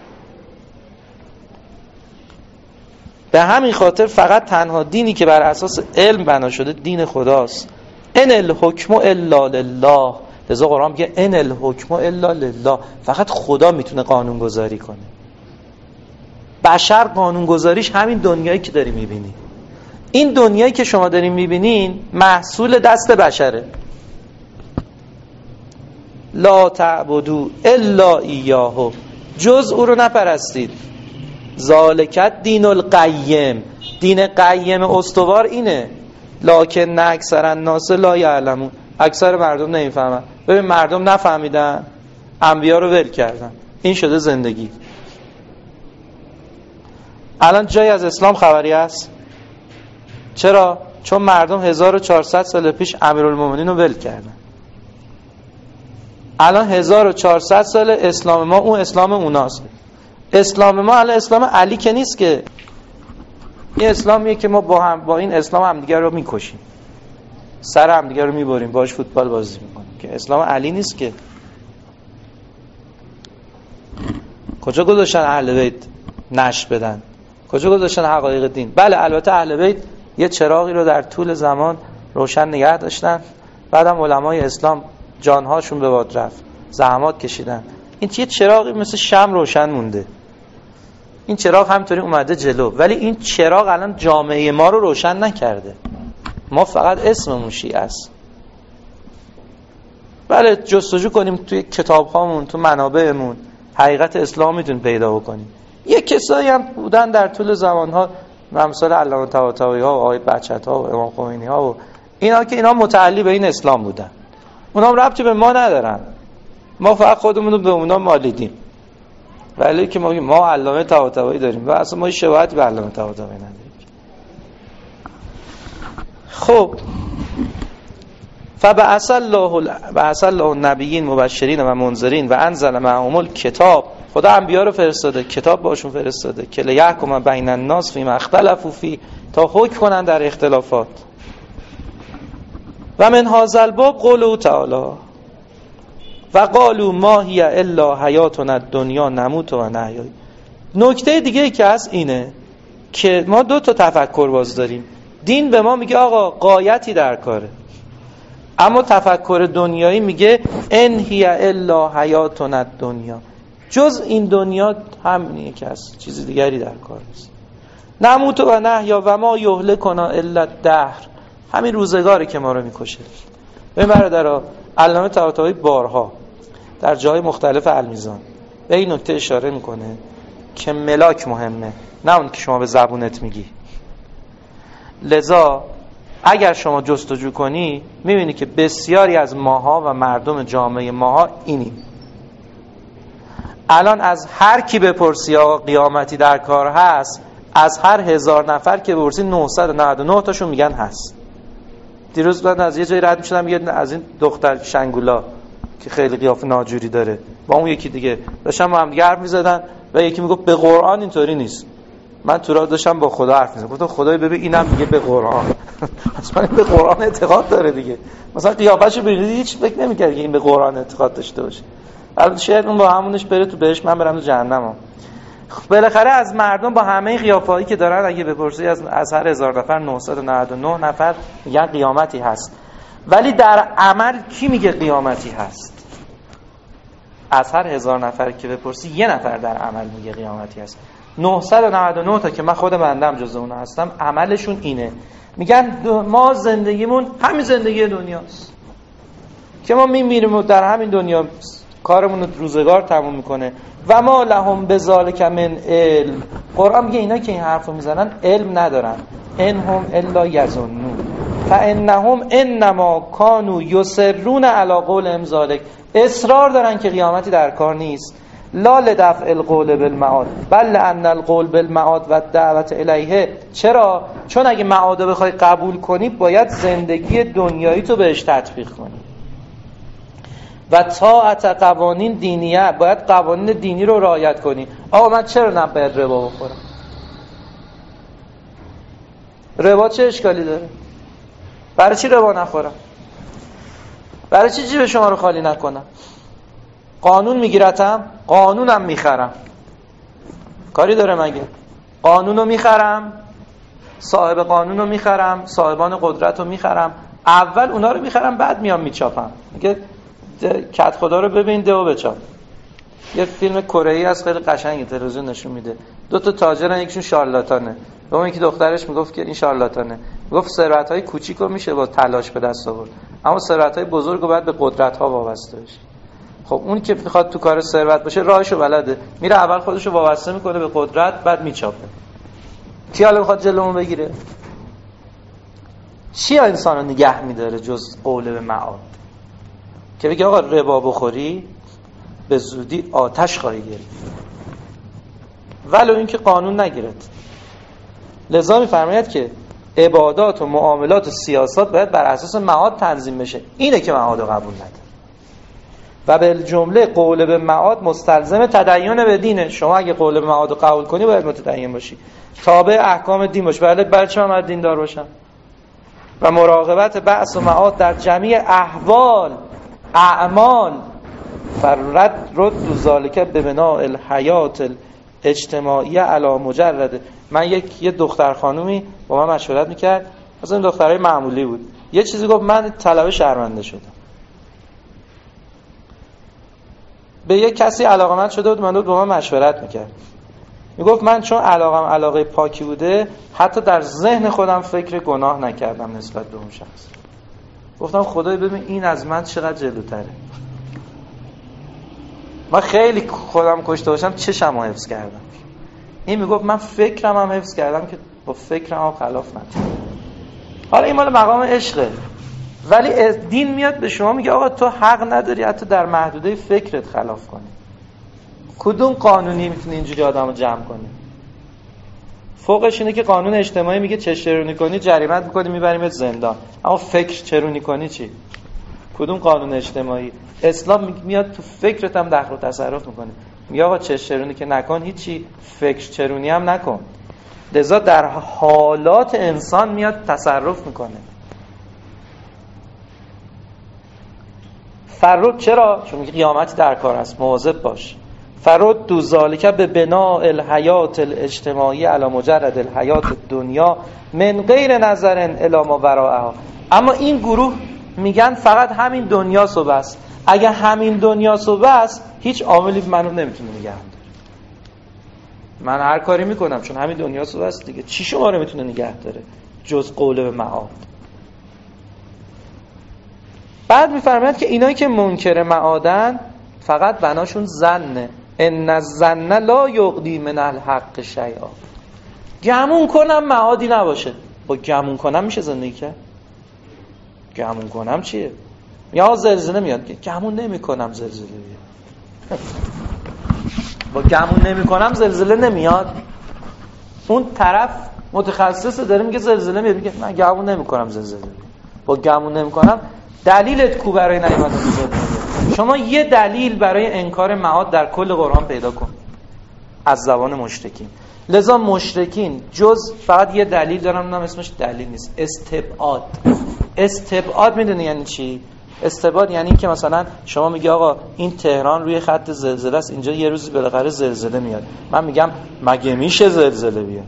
به همین خاطر فقط تنها دینی که بر اساس علم بنا شده دین خداست. ان الحکم الا لله. لذا قرآن میگه ان الحکم الا لله. فقط خدا میتونه قانون گذاری کنه. بشر قانون گذاریش همین دنیایی که داری میبینی. این دنیایی که شما دارین میبینین محصول دست بشره. لا تعبدوا الا ایاه. جز او رو نپرستید. ذالکت دین القیم، دین قیم استوار اینه. لکن اکثر الناس لا یعلمون، اکثر مردم نمیفهمن. ببین مردم نفهمیدن، انبیا رو ول کردن، این شده زندگی. الان جای از اسلام خبری هست؟ چرا؟ چون مردم هزار و چهارصد سال پیش امیرالمومنین رو ول کردن. الان هزار و چهارصد سال اسلام ما اون اسلام اوناست. اسلام ما الان اسلام علی که نیست که. این اسلامیه که ما با هم با این اسلام همدیگه رو میکشیم، سر همدیگه رو میبریم، باش فوتبال بازی میکنیم، که اسلام علی نیست که. کجا گذاشتن اهل بیت نشر بدن؟ کجا گذاشتن حقایق دین؟ بله البته اهل بیت یه چراغی رو در طول زمان روشن نگه داشتن، بعدم علمای اسلام جانهاشون به باد رفت، زحمات کشیدن، این یه چراغی مثل شمع روشن مونده. این چراغ همینطوری اومده جلو، ولی این چراغ الان جامعه ما رو روشن نکرده. ما فقط اسممون شیعه است. بله جستجو کنیم توی کتاب‌هامون، تو منابعمون، حقیقت اسلام میتونیم پیدا بکنیم. یه کسایی هم بودن در طول زمانها، مثلا علامه طباطبایی ها و آقای بچت‌ها و امام خمینی ها و اینا، که اینا متعلی به این اسلام بودن. اونا هم ربطی به ما ندارن، ما فقط خودمون رو به اونا مالیدیم. ولی که ما ما علامه طباطبایی داریم و اصلا ما شباهتی به علامه طباطبایی نداریم. خب فبعث الله بعث الله النبیین مبشرین و منذرین و انزل معهم الکتاب، خدا انبیا رو فرستاده، کتاب باشون فرستاده که لیحکم بین الناس فیما اختلفوا فی، تا حکم کنن در اختلافات. و من هذا الباب قوله تعالی و قالوا ما هی الا حیاتنا الدنیا نموت و نحیا. نکته دیگه ای که هست اینه که ما دو تا تفکر باز داریم. دین به ما میگه آقا غایتی در کاره، اما تفکر دنیایی میگه ان هی الا حیاتنا الدنیا، جز این دنیا همینه که هست، چیز دیگری در کار نیست. نموت و نحیا و ما یهلکنا الا الدهر، همین روزگاری که ما رو میکشه. ببین برادرها، علامه طباطبایی بارها در جای مختلف المیزان به این نکته اشاره میکنه که ملاک مهمه، نه اون که شما به زبونت میگی. لذا اگر شما جستجو کنی میبینی که بسیاری از ماها و مردم جامعه ماها اینیم. الان از هر کی بپرسی آقا قیامتی در کار هست، از هر هزار نفر که بپرسی نهصد و نود و نه تاشون میگن هست. دیروز من از یه جایی رد میشدم، یه از این دختر شنگولا که خیلی قیافه ناجوری داره با اون یکی دیگه داشتم با هم دیگه حرف میزدن و یکی میگفت به قرآن اینطوری نیست. من تو راه داشتم با خدا حرف میزدم، گفتم خدای ببین اینم میگه به قرآن. اصلا به قرآن اعتقاد داره دیگه. مثلا قیافه‌شو ببینید هیچ فکر نمی‌کرد که این به قرآن اعتقاد داشته باشه. البته شاید اون با همونش بره تو بهش، من برم تو جهنم. بالاخره از مردم با همه قیافه‌ای که دارن اگه بپرسی از از هر هزار نفر نهصد و نود و نه نفر میگن قیامتی هست. ولی در عمل کی میگه قیامتی هست؟ از هر هزار نفر که بپرسی یه نفر در عمل میگه قیامتی هست. نهصد و نود و نه تا که من خود بندم جزو اون هستم، عملشون اینه، میگن ما زندگیمون همین زندگی دنیاست که ما میمیریم و در همین دنیا کارمون رو روزگار تموم میکنه. و ما لهم بذالک من علم، قرآن میگه اینا که این حرفو میزنن علم ندارن. انهم الا یظنون فانهم انما كانوا یصرون علی قولهم ذلک، اصرار دارن که قیامتی در کار نیست. لا لدفع القول بالمعاد بل ان القول بالمعاد و الدعوت الیه. چرا؟ چون اگه معاد رو بخوای قبول کنی باید زندگی دنیایی تو بهش تطبیق کنی و طاعت قوانین دینیه، باید قوانین دینی رو رعایت کنی. آقا من چرا نباید ربا بخورم؟ ربا چه اشکالی داره؟ برای چی ربا نخورم؟ برای چی جیب شما رو خالی نکنم؟ قانون میگیرتم، قانونم میخرم. کاری داره مگه؟ قانونو میخرم، صاحب قانونو میخرم، صاحبان قدرتو میخرم. اول اونا رو میخرم بعد میام میچاپم. میگه کت خدا رو ببین ده و بچاپ. یه فیلم کره‌ای از خیلی قشنگه تلویزیون نشون میده. دو تا تاجرن، یکیشون شارلاتانه. و اون یکی دخترش میگفت که این شارلاتانه. میگفت ثروت‌های کوچیکو میشه با تلاش به دست آورد، اما ثروت‌های بزرگو باید به قدرت‌ها وابسته بشی. خب اونی که میخواد تو کار ثروت باشه راهشو بلده، میره اول خودشو وابسته میکنه به قدرت، بعد میچاپه. کی حالا میخواد جلومو بگیره؟ چی انسانو نگه میداره جز قوله به معاد؟ که بگه آقا ربا بخوری به زودی آتش خواهی گرفت، ولو اینکه قانون نگیرد. لذا میفرماید که عبادات و معاملات و سیاست باید بر اساس معاد تنظیم بشه. اینه که معاد رو قبول نداره و به جمله قول به معاد مستلزم تدین به دینه. شما اگه قول به معاد رو قبول کنی باید متدین باشی، تابع احکام دین باشی. بله برای چه من دین دار باشم؟ و مراقبت بعث و معاد در جمیع احوال اعمال فرد رد ذالک به بناء الحیات اجتماعی علی مجرد. من یک یه دختر خانومی با من مشورت میکرد، از این دخترای معمولی بود، یه چیزی گفت من طلبه شرمنده شدم. به یک کسی علاقمند شده بود، من بود با من مشورت میکرد، میگفت من چون علاقم علاقه پاکی بوده حتی در ذهن خودم فکر گناه نکردم نسبت به اون شخص. گفتم خدای ببین این از من چقدر جلوتره. من خیلی خودم کشته باشم چشمو حفظ کردم. این میگفت من فکرم هم حفظ کردم که با فکرم هم خلاف نکنم. حالا این مال مقام عشقه، ولی دین میاد به شما میگه آقا تو حق نداری حتی در محدوده فکرت خلاف کنی. کدوم قانونی میتونه اینجوری آدمو جمع کنه؟ فوقش اینه که قانون اجتماعی میگه چش چرونی کنی جریمت میکنی میبریمت زندان، اما فکر چرونی کنی چی؟ کدوم قانون اجتماعی؟ اسلام میاد تو فکرت هم دخل و تصرف میکنه، میگه آقا چش چرونی که نکن هیچی، فکر چرونی هم نکن. لذا در حالات انسان میاد تصرف میکنه. فرود چرا؟ چون میگه قیامت در کار است، مواظب باش. فرود دو ذالک به بناء الحیات الاجتماعی علی مجرد الحیات دنیا من غیر نظر الی ما وراءها. اما این گروه میگن فقط همین دنیاست و بس. اگه همین دنیاست و بس هیچ عاملی منو نمیتونه نگه داره. من هر کاری میکنم چون همین دنیاست و بس دیگه، چی شما رو میتونه نگه داره جز قوله به معاد؟ بعد میفرماید که اینایی که منکر معادن فقط بناشون ظنه، ان الظن لا یغنی من الحق شیئا. گمون کنم معادی نباشه. با گمون کنم میشه زندگی کرد؟ گمون کنم چیه؟ یا زلزله میاد که گمون نمی کنم زلزله بیاد. با گمون نمی کنم زلزله نمیاد. اون طرف متخصص داره میگه زلزله میاد، میگه من گمون نمی کنم زلزله بیاد. با گمون نمی کنم دلیلت کو برای نیامدن زلزله؟ شما یه دلیل برای انکار معاد در کل قرآن پیدا کن از زبان مشرکین. لذا مشرکین جز فقط یه دلیل دارن، اونم اسمش دلیل نیست، استبعاد. استبعاد میدونی یعنی چی؟ استبعاد یعنی این که مثلا شما میگی آقا این تهران روی خط زلزله است، اینجا یه روزی بالاخره زلزله میاد. من میگم مگه میشه زلزله بیاد؟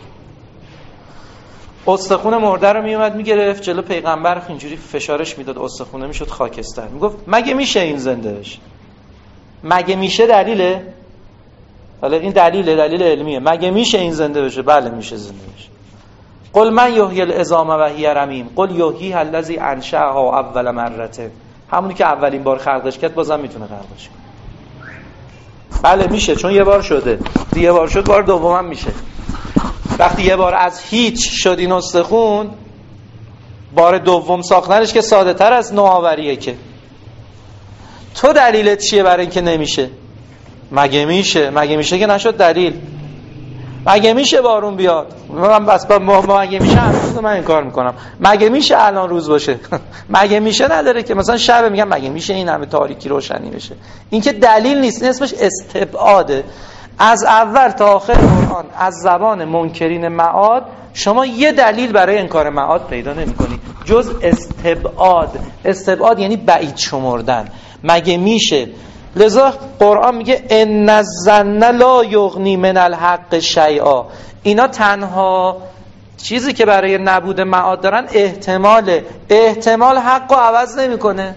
استخون مرده رو میومد میگرفت جلو پیغمبر، اینجوری فشارش میداد، استخونه میشد خاکستر. میگفت مگه میشه این زنده بشه؟ مگه میشه دلیله؟ حالا این دلیله، دلیل علمیه. مگه میشه این زنده بشه؟ بله میشه زنده بشه. قل من یحیی العظام و هی رمیم قل یحیی الذی انشأها اول مره. همونی که اولین بار خلقش کرد بازم میتونه خلقش کنه. بله میشه، چون یه بار شده، دیگه بار شد، بار دومم میشه. وقتی یه بار از هیچ شد این استخون، بار دوم ساختنش که ساده تر از نوآوریه. که تو دلیلت چیه برای اینکه نمیشه؟ مگه میشه؟ مگه میشه که نشد دلیل. مگه میشه بارون بیاد؟ من بس با مگه میشه هنوز من این کار میکنم. مگه میشه الان روز باشه؟ مگه میشه نداره که مثلا شب میگم مگه میشه این همه تاریکی روشنی بشه؟ این که دلیل نیست، این اسمش استبعاده. از اول تا آخر قرآن از زبان منکرین معاد شما یه دلیل برای انکار معاد پیدا نمی‌کنی جز استبعاد. استبعاد یعنی بعید شمردن. مگه میشه؟ لذا قرآن میگه ان الظن لا یغنی من الحق شیئا. اینا تنها چیزی که برای نبود معاد دارن احتماله. احتمال حق رو عوض نمی‌کنه.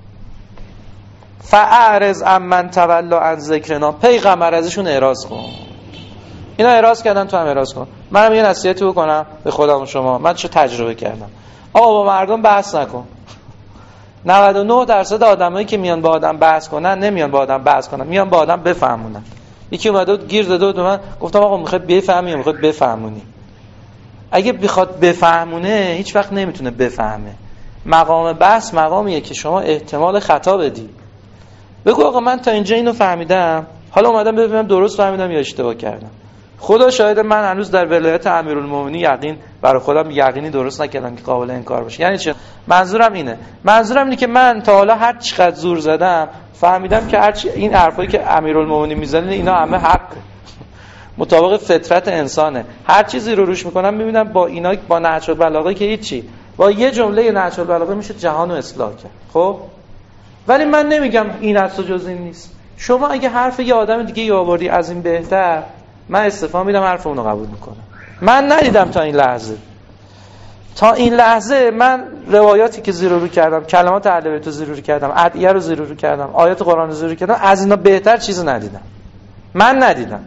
فاعرض عمن تولی عن ذکرنا. پیغمبر ازشون اعراض کن. اینا اعراض کردن، تو هم اعراض کن. منم یه نصیحتی بکنم به خودم و شما. من چه تجربه کردم. آقا با مردم بحث نکن. نود و نه درصد آدمایی که میان با آدم بحث کنن نمیان با آدم بحث کنن، میان با آدم بفهمونن. یکی اومده بود گیر داده بود من، گفتم آقا میخوای بفهمی یا میخوای بفهمونی؟ اگه بخواد بفهمونه هیچ وقت نمیتونه بفهمه. مقام بحث مقامیه که شما احتمال خطا بدی. بگو آقا من تا اینجا اینو فهمیدم، حالا اومدم ببینم درست فهمیدم یا اشتباه کردم. خدا شاهد من هنوز در ولایت امیرالمومنین یقین برای خودم یقینی درست نکردم که قابل انکار باشه. یعنی چه؟ منظورم اینه منظورم اینه که من تا حالا هر چقدر زور زدم فهمیدم که هر چی این حرفایی که امیرالمومنین میزنه اینا همه حق، مطابق فطرت انسانه. هر چیزی رو روش میکنم میبینم با اینا، با نهج البلاغه که هیچی، با یه جمله نهج البلاغه میشه جهان رو اصلاح کرد. خب ولی من نمیگم این از تو جز این نیست. شما اگه حرف یه آدم دیگه ای آوردی از این بهتر، من استفا میدم حرف اونو قبول میکنم. من ندیدم تا این لحظه تا این لحظه من روایاتی که زیر و رو کردم، کلمات اهل بیت رو زیر و رو کردم، ادعیه رو زیر و رو کردم، آیات قرآن رو زیر و رو کردم، از اینا بهتر چیزی ندیدم. من ندیدم.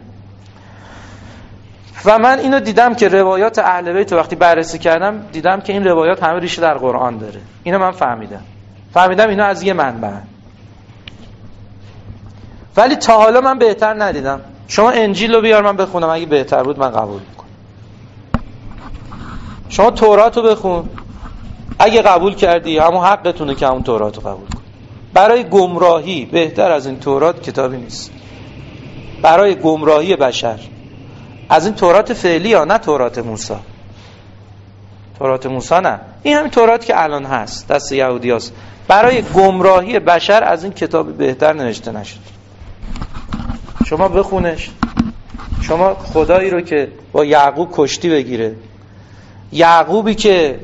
و من اینو دیدم که روایات اهل بیت وقتی بررسی کردم دیدم که این روایات همه ریشه در قرآن داره. اینو من فهمیدم. فهمیدم اینا از یه منبع. ولی تا حالا من بهتر ندیدم. شما انجیل رو بیار من بخونم، اگه بهتر بود من قبول میکنم. شما تورات رو بخون، اگه قبول کردی همون حقتونه که همون تورات رو قبول کن. برای گمراهی بهتر از این تورات کتابی نیست. برای گمراهی بشر از این تورات فعلی ها، نه تورات موسی. تورات موسی نه، این همین تورات که الان هست دست یهودی هست. برای گمراهی بشر از این کتاب بهتر نوشته نشد. شما بخونش. شما خدایی رو که با یعقوب کشتی بگیره، یعقوبی که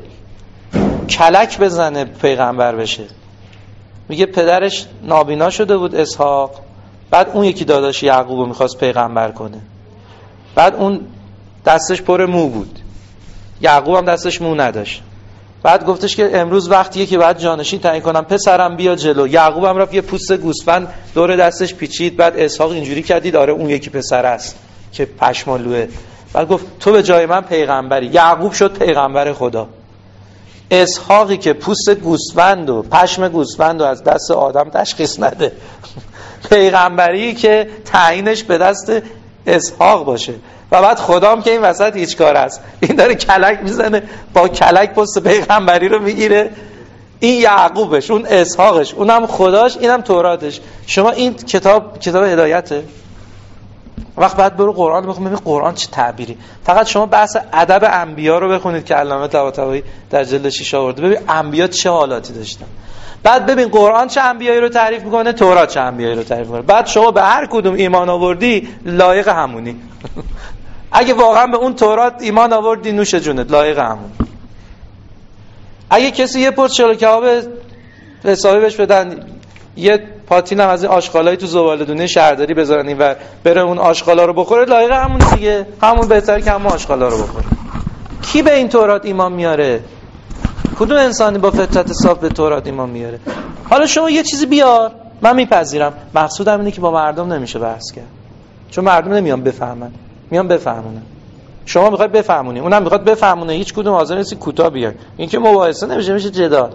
کلک بزنه پیغمبر بشه، میگه پدرش نابینا شده بود اسحاق، بعد اون یکی داداش یعقوب رو میخواست پیغمبر کنه، بعد اون دستش پر مو بود، یعقوب هم دستش مو نداشت، بعد گفتش که امروز وقتیه که بعد جانشین تعیین کنم، پسرم بیا جلو. یعقوب هم رفت یه پوست گوسفند دور دستش پیچید، بعد اسحاق اینجوری کردید آره اون یکی پسر است که پشمالوه، بعد گفت تو به جای من پیغمبری. یعقوب شد پیغمبر خدا. اسحاقی که پوست گوسفند و پشم گوسفند از دست آدم تشخیص نده، پیغمبری که تعیینش به دست اسحاق باشه، و بعد خدام که این وسط هیچ کار است، این داره کلک میزنه، با کلک پست پیغمبری رو میگیره. این یعقوبش، اون اسحاقش، اونم خداش، اینم توراتش. شما این کتاب کتاب هدایته. وقت بعد برو قرآن بخون ببین قرآن چه تعبیری. فقط شما بحث ادب انبیا رو بخونید که علامه طباطبایی در جلد شش آورده، ببین انبیا چه حالاتی داشتن، بعد ببین قرآن چه انبیایی رو تعریف میکنه، تورات چه انبیایی رو تعریف میکنه، بعد شما به هر کدوم ایمان آوردی لایق همونی. اگه واقعا به اون تورات ایمان آوردی نوش جونت، لایق همون. اگه کسی یه پرس چلو کباب حسابی بهش بدن، یه پاتین هم از این آشغالای تو زباله‌دونه شهرداری بذارن این و بره اون آشغالا رو بخوره، لایق همون دیگه، همون بهتره که همون آشغالا رو بخوره. کی به این تورات ایمان میاره؟ کدوم انسانی با فطرت صاف به تورات ایمان میاره؟ حالا شما یه چیزی بیار، من میپذیرم. مقصودم اینه که با مردم نمیشه بحث کرد، چون مردم نمیان بفهمن، میان بفهمونن. شما میخواید بفهمونی، اونم میخواد بفهمونه، هیچ کدوم حاضر نیستی کوتاه بیان. این که مباحثه نمیشه، میشه جدال.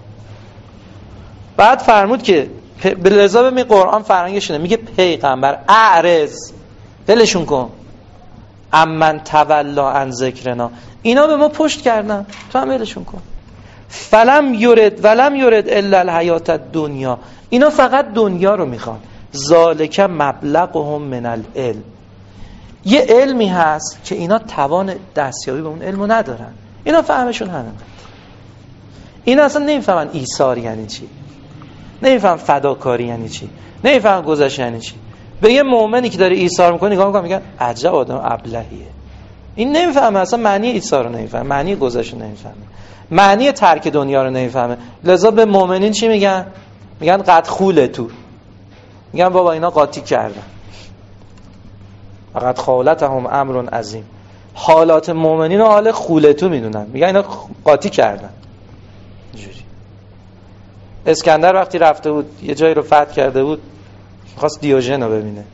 بعد فرمود که به لذا به قرآن فرنگش اینه، میگه پیغمبر اعرض، ولشون کن، امن تولا عن ذکرنا، اینا به ما پشت کردن، تو هم ولشون کن. فلم یرد ولم یرد الا الحیات الدنیا، اینا فقط دنیا رو میخوان. ذالک مبلغهم من العلم، یه علمی هست که اینا توان دستیابی به اون علمو ندارن، اینا فهمشون همین. اینا اصلا نمیفهمن ایثار یعنی چی، نمیفهم فداکاری یعنی چی، نمیفهم گذشت یعنی چی. به یه مؤمنی که داره ایثار میکنه نگاه میکنه میگن عجب آدم ابلهیه. این نمیفهمه اصلا معنی ایثار رو نمیفهمه، معنی گذشت رو نمیفهمه، معنی ترک دنیا رو نمیفهمه. لذا به مؤمنین چی میگن؟ میگن قد خوله تو، میگن بابا اینا قاطی کردن. فقط خالتهم امر عظیم، حالات مؤمنین رو حال خوله تو میدونن، میگن اینا قاطی کردن. اینجوری اسکندر وقتی رفته بود یه جایی رو فتح کرده بود، می‌خواست دیوژن رو ببینه.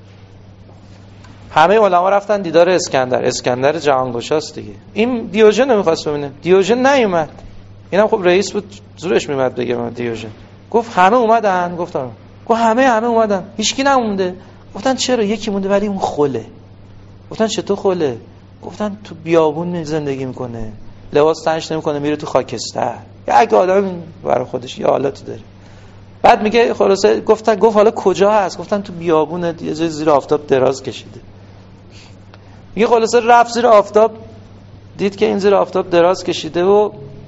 همه علما رفتن دیدار اسکندر، اسکندر جهانگشاست دیگه. این دیوژن رو می‌خواست ببینه، دیوژن نیومد. اینم خب رئیس بود، زورش میمد بگه من دیوژن. گفت همه اومدن؟ گفتم گفت همه همه اومدن، هیچکی نمونده. گفتن چرا؟ یکی مونده ولی اون خله. گفتن چطور خله؟ گفتن تو بیابون زندگی میکنه، لباس تنش نمیکنه، میره تو خاکستر. یک آدم برای خودش یه حالتی داره. بعد میگه خلاصه گفتن گفت حالا کجا هست؟ گفتن تو بیابون یه جای زیر آفتاب دراز کشیده. میگه خلاصه رفت زیر آفتاب، دید که این زیر آفتاب دراز کشیده و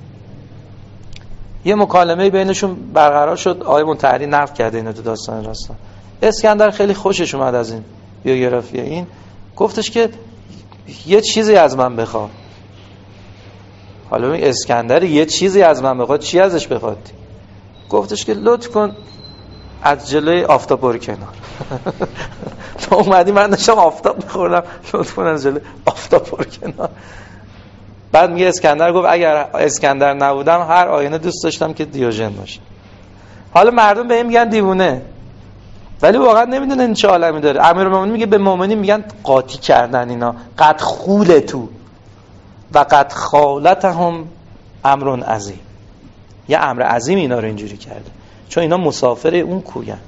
یه مکالمه بینشون برقرار شد. آقای منتهری نقل کرده اینو تو داستان راستان. اسکندر خیلی خوشش اومد از این بیوگرافی این، گفتش که یه چیزی از من بخواد. حالا این اسکندر یه چیزی از من بخواد، چی ازش بخواد؟ گفتش که لطف کن از جلوی آفتاب برو کنار. تو اومدی من داشتم آفتاب می‌خوردم، لطف کن از جلوی آفتاب برو کنار. بعد میگه اسکندر گفت اگر اسکندر نبودم هر آینه دوست داشتم که دیوژن باشه. حالا مردم به این میگن دیوونه، ولی واقعا نمیدونن چه عالمی داره. امیرالمومنین میگه به مؤمنین میگن قاطی کردن اینا، قد خولتو و قد خالتهم امر عظیم. یه امر عظیم اینا رو اینجوری کرده، چون اینا مسافر اون کوین.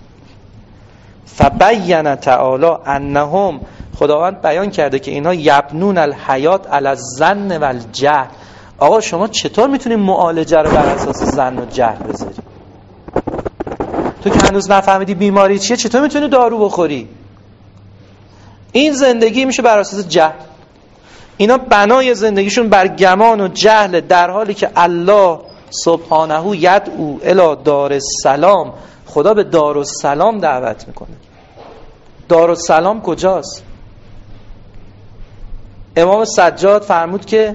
فبین تعالی انهم، خداوند بیان کرده که اینا یبنون الحیات علی الظن و الجهل. آقا شما چطور میتونی معالجه رو بر اساس ظن و جهل بذاری؟ تو که هنوز نفهمیدی بیماری چیه، چطور میتونی دارو بخوری؟ این زندگی میشه بر اساس جهل. اینا بنای زندگیشون بر گمان و جهل، در حالی که الله سبحانه یدعو الی دار السلام، خدا به دار السلام دعوت میکنه. دار السلام کجاست؟ امام سجاد فرمود که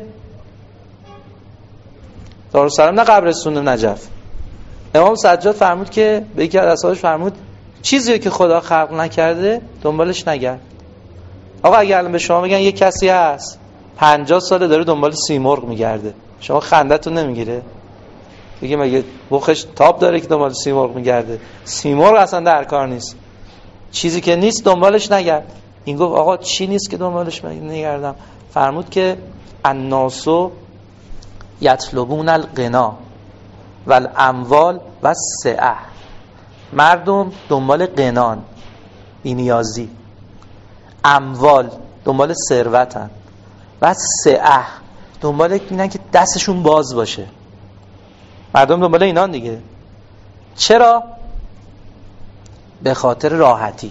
دار السلام نه قبرستون نجف. امام سجاد فرمود که به یکی از اصحابش فرمود چیزی که خدا خلق نکرده دنبالش نگرد. آقا اگر الان به شما بگن یک کسی هست پنجاه ساله داره دنبال سیمرغ میگرده، شما خندتون نمیگیره؟ بگیم مگه مخش تاب داره که دنبال سیمرغ میگرده؟ سیمرغ اصلا در کار نیست، چیزی که نیست دنبالش نگرد. این گفت آقا چی نیست که دنبالش نگردم؟ فرمود که الناسو یطلبون الغنا و الاموال و السعه. مردم دنبال غنان، بی‌نیازی، اموال دنبال ثروتن، و سعه دنبال اینن که دستشون باز باشه. مردم دنبال اینان دیگه. چرا؟ به خاطر راحتی.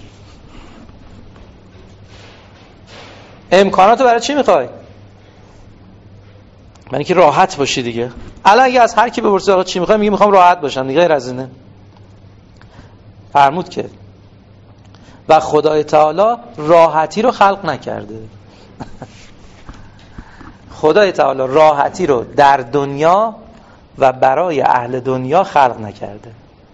امکاناتو برای چی میخوای؟ من اینکه راحت باشی دیگه. الان اگه از هر کی بپرسی آقا چی میخوای، میگه میخوام راحت باشم دیگه. غیر از اینه؟ فرمود که و خدای تعالی راحتی رو خلق نکرده. خدای تعالی راحتی رو در دنیا و برای اهل دنیا خلق نکرده.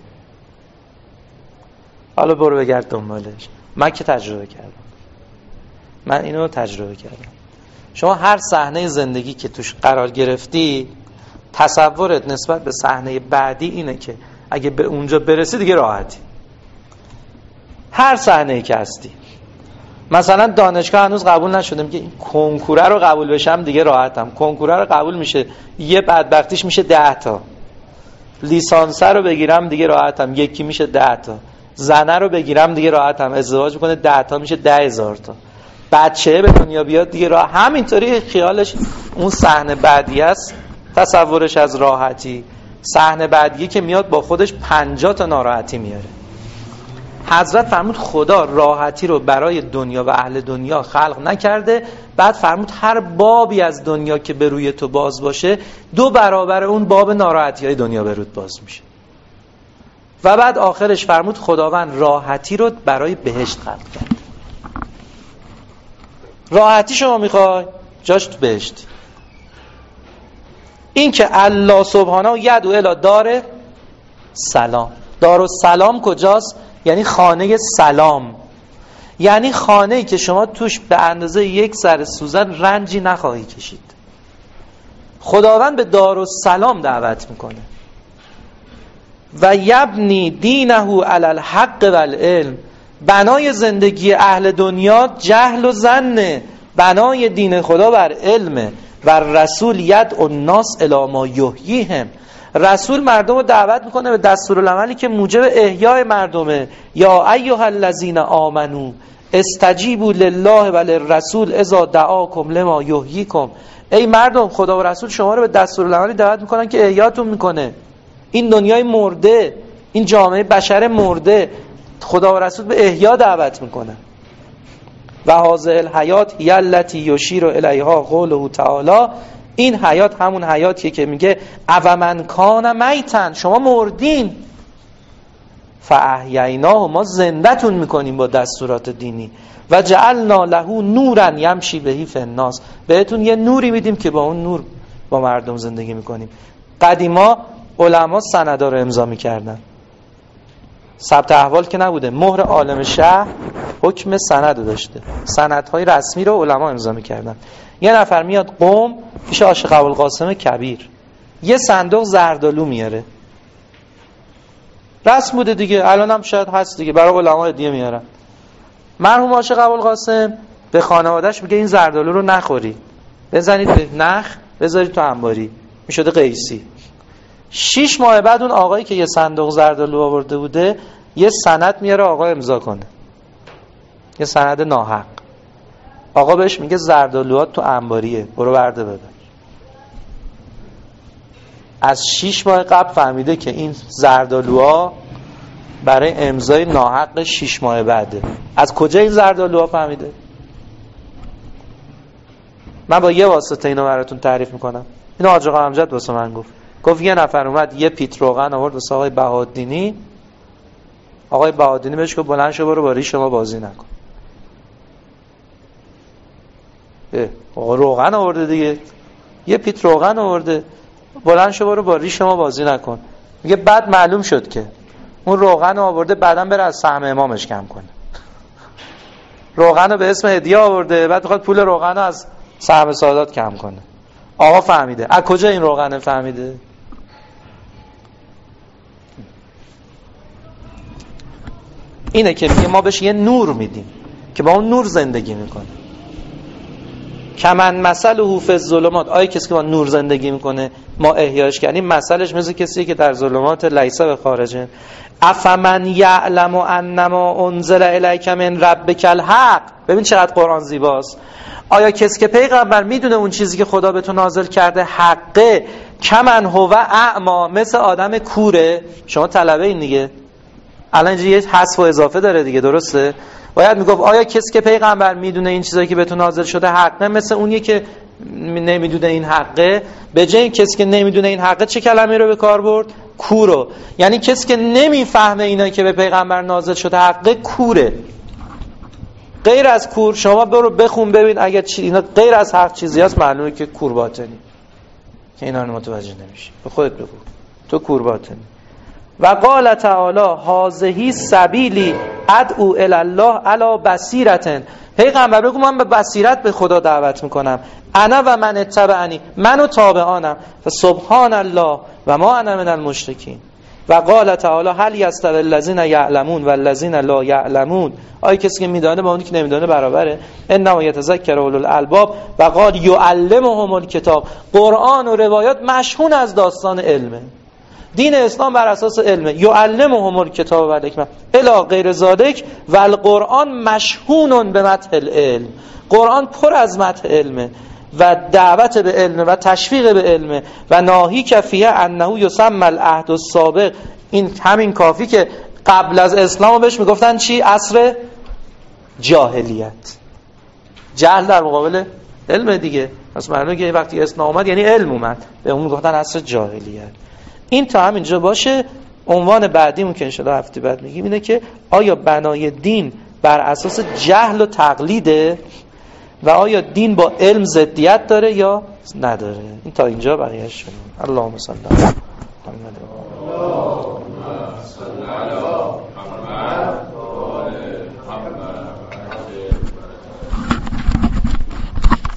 حالا برو بگرد دنبالش. من که تجربه کردم، من اینو تجربه کردم. شما هر صحنه زندگی که توش قرار گرفتی، تصورت نسبت به صحنه بعدی اینه که اگه به اونجا برسی دیگه راحتی. هر صحنه‌ای که هستی، مثلا دانشگاه هنوز قبول نشده، میگه این کنکوره رو قبول بشم دیگه راحتم. کنکوره رو قبول میشه، یه بدبختیش میشه ده تا. لیسانس رو بگیرم دیگه راحتم، یکی میشه ده تا. زنه رو بگیرم دیگه راحتم، ازدواج میکنه ده تا میشه ده هزار تا. بچه به دنیا بیاد دیگه راه. همینطوری خیالش اون صحنه بعدی است، تصورش از راحتی. صحنه بعدی که میاد با خودش پنجاه تا ناراحتی میاره. حضرت فرمود خدا راحتی رو برای دنیا و اهل دنیا خلق نکرده. بعد فرمود هر بابی از دنیا که به روی تو باز باشه، دو برابر اون باب ناراحتی های دنیا به روت باز میشه. و بعد آخرش فرمود خداوند راحتی رو برای بهشت خلق کرد. راحتی شما میخوای؟ جاش تو بهشت. این که الله سبحانه یدعو الی دار سلام. دار السلام کجاست؟ یعنی خانه سلام، یعنی خانه‌ای که شما توش به اندازه یک سر سوزن رنجی نخواهی کشید. خداوند به دار السلام دعوت میکنه. و یبنی دینه علی الحق و العلم. بنای زندگی اهل دنیا جهل و ظنه، بنای دین خدا بر علمه. و رسول یدعو الناس الی ما یحییهم. رسول مردم رو دعوت میکنه به دستورالعملی که موجب احیای مردمه. یا ایها الذین آمنو استجیبوا لله و للرسول اذا دعاکم لما یحییکم. ای مردم، خدا و رسول شما رو به دستورالعملی دعوت میکنن که احیاتون میکنه. این دنیای مرده، این جامعه بشر مرده، خدا و رسول به احیا دعوت میکنن. و هذه الحیات هی التی یشیر الیها قوله تعالی. این حیات همون حیاتیه که میگه اومن کان میتن، شما مردین، فاحییناه، ما زنده‌تون میکنیم با دستورات دینی، و جعلنا له نورا یمشی بهی فی الناس، بهتون یه نوری میدیم که با اون نور با مردم زندگی میکنیم. قدیما علما سندا رو امضا میکردن، ثبت احوال که نبوده، مهر عالم شهر حکم سند داشته، سندهای رسمی رو علما امضا میکردن. یه نفر میاد قم پیش عاشق ابوالقاسم کبیر، یه صندوق زردآلو میاره، رسم بوده دیگه، الان هم شاید هست دیگه، برای علما هدیه میارن. مرحوم عاشق ابوالقاسم به خانواده‌اش میگه این زردآلو رو نخوری، بزنید به نخ، بذارید تو انباری، میشده قیسی. شش ماه بعد اون آقایی که یه صندوق زردآلو آورده بوده یه سند میاره آقا امضا کنه، یه سند ناحق. آقا بهش میگه زردآلوات تو انباریه، برو برده ببر. از شش ماه قبل فهمیده که این زردآلوها برای امضای ناحق شش ماه بعده. از کجا این زردآلوها فهمیده؟ من با یه واسطه اینو براتون تعریف میکنم. اینو حاج آقا امجد واسه من گفت. گفت یه نفر اومد یه پیت روغن آورد واسه آقای بهادینی. آقای بهادینی بهش گفت بلند شو برو با ریش ما بازی نکن. آقا روغن آورده دیگه، یه پیت روغن آورده، بلند شو برو با ریش ما بازی نکن. میگه بعد معلوم شد که اون روغن آورده بعداً بره از سهم امامش کم کنه. روغن رو به اسم هدیه آورده، بعد میخواد پول روغن رو از سهم سادات کم کنه. آقا فهمیده. از کجا این روغن فهمیده؟ اینه که میگه ما بهش یه نور میدیم که با اون نور زندگی میکنه. کمن مثله فی الظلمات، آیا کسی که با نور زندگی میکنه ما احیاش کردیم، مثلش مثل کسی که در ظلمات لیس به خارجه. افمن یعلم انما انزل الیک من ربک الحق. ببین چقدر قرآن زیباست. آیا کسی که پیغمبر میدونه اون چیزی که خدا به تو نازل کرده حقه، کمن هو اعما، مثل آدم کوره. شما طلبه این دیگه، الان اینجا یه حذف و اضافه داره دیگه، درسته؟ باید میگفت آیا کسی که پیغمبر میدونه این چیزایی که به تو نازل شده حقه، مثل اونیه که نمیدونه این حقه. به جای این کسی که نمیدونه این حقه چه کلمه رو به کار برد؟ کورو. یعنی کسی که نمیفهمه اینایی که به پیغمبر نازل شده حقه کوره. غیر از کور شما برو بخون ببین اگر چی اینا غیر از حق چیزی هست، معلومه که کور باطنی، که اینا رو متوجه نمیشی. به خودت بگو تو کور باطنی. و قال تعالی هذه سبیلی ادعو الی الله علی بصیرة. پیغمبر بگو من به بصیرت به خدا دعوت میکنم. انا و من اتبعنی، من و تابعانم. فسبحان الله و ما انا من المشرکین. و قال تعالی هل یستوی الذین یعلمون و الذین لا یعلمون. آیا کسی که میدانه با اونی که نمیدانه برابره؟ انما یتذکر اولو الالباب. و قال یعلمهم الکتاب. قرآن و روایات مشحون از داستان علمه. دین اسلام بر اساس علمه. یعلمهم الکتاب و الحکمه الی غیر ذالک و القرآن مشحون به مدح العلم. قرآن پر از مدح علمه و دعوت به علم و تشویق به علم. و ناهی کفیه انه یسمى العهد السابق. این همین کافی که قبل از اسلام بهش میگفتن چی؟ عصر جاهلیت. جهل در مقابل علم دیگه. پس معلومه که وقتی اسلام اومد یعنی علم اومد، به اون میگفتن عصر جاهلیت. این تا همینجا باشه. عنوان بعدیمون که انشاءالله هفته بعد میگیم اینه که آیا بنای دین بر اساس جهل و تقلیده و آیا دین با علم ضدیت داره یا نداره. این تا اینجا بقیه‌اش. اللهم صل علی محمد.